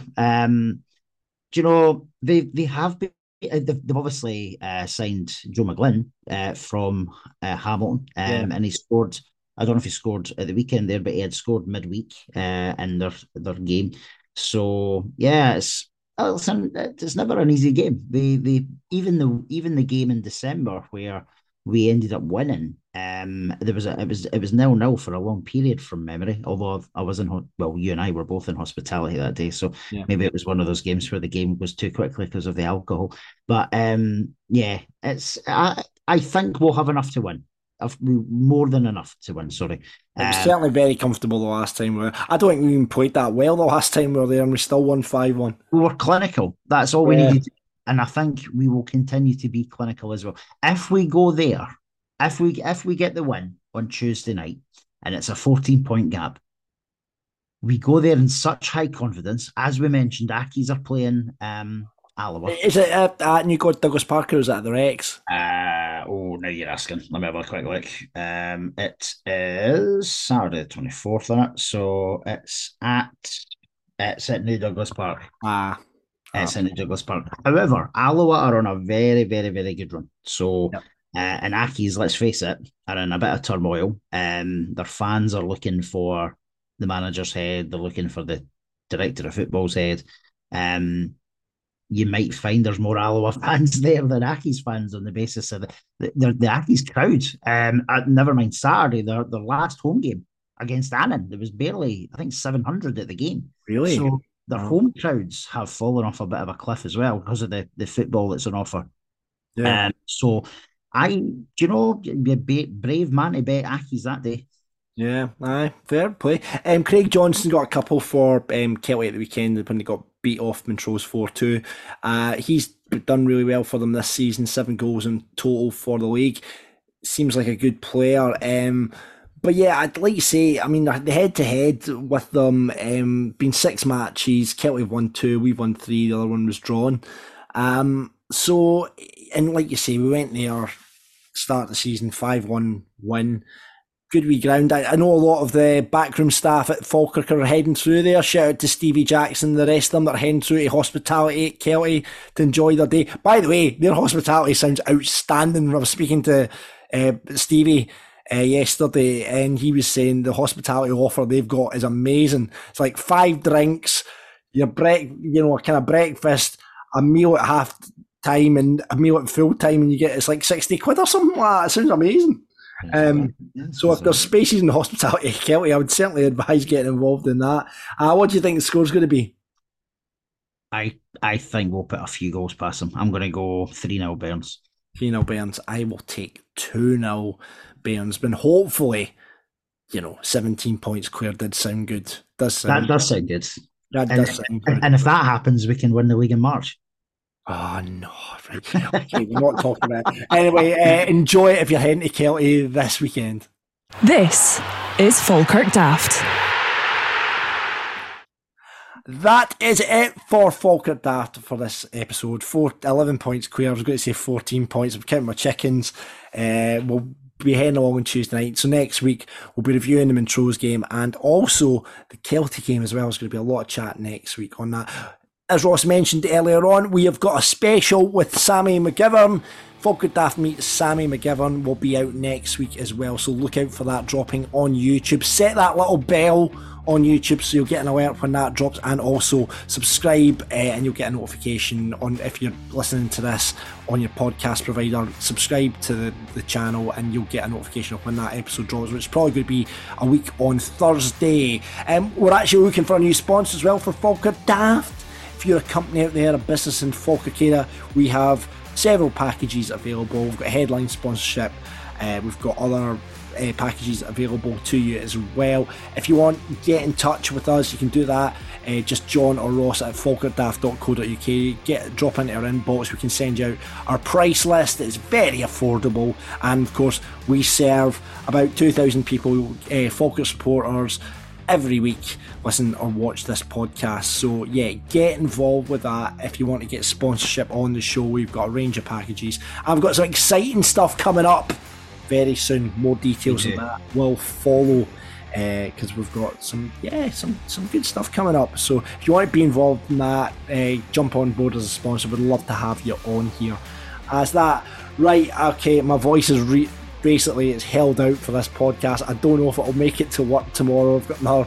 They have been. They've obviously signed Joe McGlynn from Hamilton, and he scored. I don't know if he scored at the weekend there, but he had scored midweek in their game. So yeah, it's never an easy game. They even the game in December where we ended up winning. It was 0-0 for a long period from memory. Although I was you and I were both in hospitality that day, so maybe it was one of those games where the game goes too quickly because of the alcohol. But it's I think we'll have enough to win. More than enough to win, sorry. It was certainly very comfortable the last time. I don't think we even played that well the last time we were there, and we still won 5-1. We were clinical. That's all we needed. And I think we will continue to be clinical as well. If we go there, if we get the win on Tuesday night, and it's a 14-point gap. We go there in such high confidence. As we mentioned, Accies are playing Alloa. Is it at New Douglas Park or is it at the Rex? Now you're asking. Let me have a quick look. It is Saturday the 24th, isn't it? So it's at New Douglas Park. It's in New Douglas Park. However, Alloa are on a very, very, very good run. So, and Accies, let's face it, are in a bit of turmoil. Their fans are looking for the manager's head. They're looking for the director of football's head. You might find there's more Alloa fans there than Accies fans on the basis of the Accies crowd. Never mind Saturday, their last home game against Annan, there was barely, I think, 700 at the game. Really? So their home crowds have fallen off a bit of a cliff as well because of the football that's on offer. Yeah. So be brave man to bet Accies that day. Yeah, fair play. Craig Johnson got a couple for Kelty at the weekend when they got beat off Montrose 4-2. He's done really well for them this season, 7 goals in total for the league. Seems like a good player. But yeah, I'd like to say, I mean, the head-to-head with them, been 6 matches, Kelty have won 2, we've won 3, the other one was drawn. So, and like you say, we went there, start the season, 5-1 win. Good wee ground. I know a lot of the backroom staff at Falkirk are heading through there. Shout out to Stevie Jackson, the rest of them that are heading through to hospitality at Kelty to enjoy their day. By the way, their hospitality sounds outstanding. I was speaking to Stevie yesterday, and he was saying the hospitality offer they've got is amazing. It's like 5 drinks, a kind of breakfast, a meal at half time, and a meal at full time, and it's like 60 quid or something like that. It sounds amazing. So if there's spaces in the hospitality at Kelty, I would certainly advise getting involved in that. What do you think the score's going to be? I think we'll put a few goals past them. I'm going to go 3-0 Bairns. 3-0 Bairns. I will take 2-0 Bairns. But hopefully, 17 points clear did sound good. That does sound good. That does sound good. And if that happens, we can win the league in March. Oh, no. Right. Okay, we're not talking about it. Anyway, enjoy it if you're heading to Kelty this weekend. This is Falkirk Daft. That is it for Falkirk Daft for this episode. 11 points clear. I was going to say 14 points. I'm counting my chickens. We'll be heading along on Tuesday night. So next week, we'll be reviewing the Montrose game and also the Kelty game as well. There's going to be a lot of chat next week on that. As Ross mentioned earlier on, we have got a special with Sammy McGivern. Falkirk Daft meets Sammy McGivern will be out next week as well, so look out for that dropping on YouTube. Set that little bell on YouTube so you'll get an alert when that drops, and also subscribe and you'll get a notification on if you're listening to this on your podcast provider. Subscribe to the channel and you'll get a notification of when that episode drops, which is probably going to be a week on Thursday. We're actually looking for a new sponsor as well for Falkirk Daft. If you're a company out there, a business in Falkirk area, we have several packages available. We've got headline sponsorship. We've got other packages available to you as well. If you want, get in touch with us. You can do that. Just John or Ross at falkirkdaft.co.uk. Drop into our inbox. We can send you out our price list. It's very affordable. And of course, we serve about 2,000 people, Falkirk supporters, every week listen or watch this podcast. So yeah, get involved with that. If you want to get sponsorship on the show, we've got a range of packages. I've got some exciting stuff coming up very soon. More details on that will follow because we've got some good stuff coming up. So if you want to be involved in that, jump on board as a sponsor. We'd love to have you on here as that. Right, okay, my voice is basically it's held out for this podcast. I don't know if it'll make it to work tomorrow. I've got another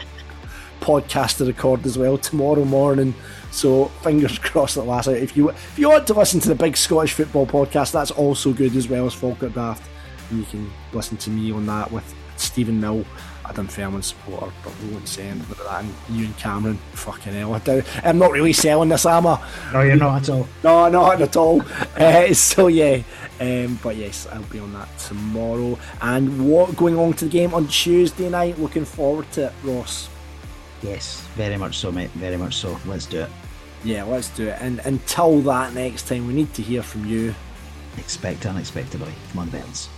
podcast to record as well tomorrow morning, so fingers crossed it lasts out. If you want to listen to the big Scottish football podcast, that's also good as well as Falkirk Daft. You can listen to me on that with Stephen Mill, a Dunfermline supporter, but we won't say anything about that. And you and Cameron, fucking hell, I'm not really selling this, am I? No, you're not at all. No, not at all. So yeah, but yes, I'll be on that tomorrow. And what going on to the game on Tuesday night? Looking forward to it, Ross. Yes, very much so, mate. Very much so. Let's do it. Yeah, let's do it. And until that next time, we need to hear from you. Expect unexpectedly. Come on, Bairns.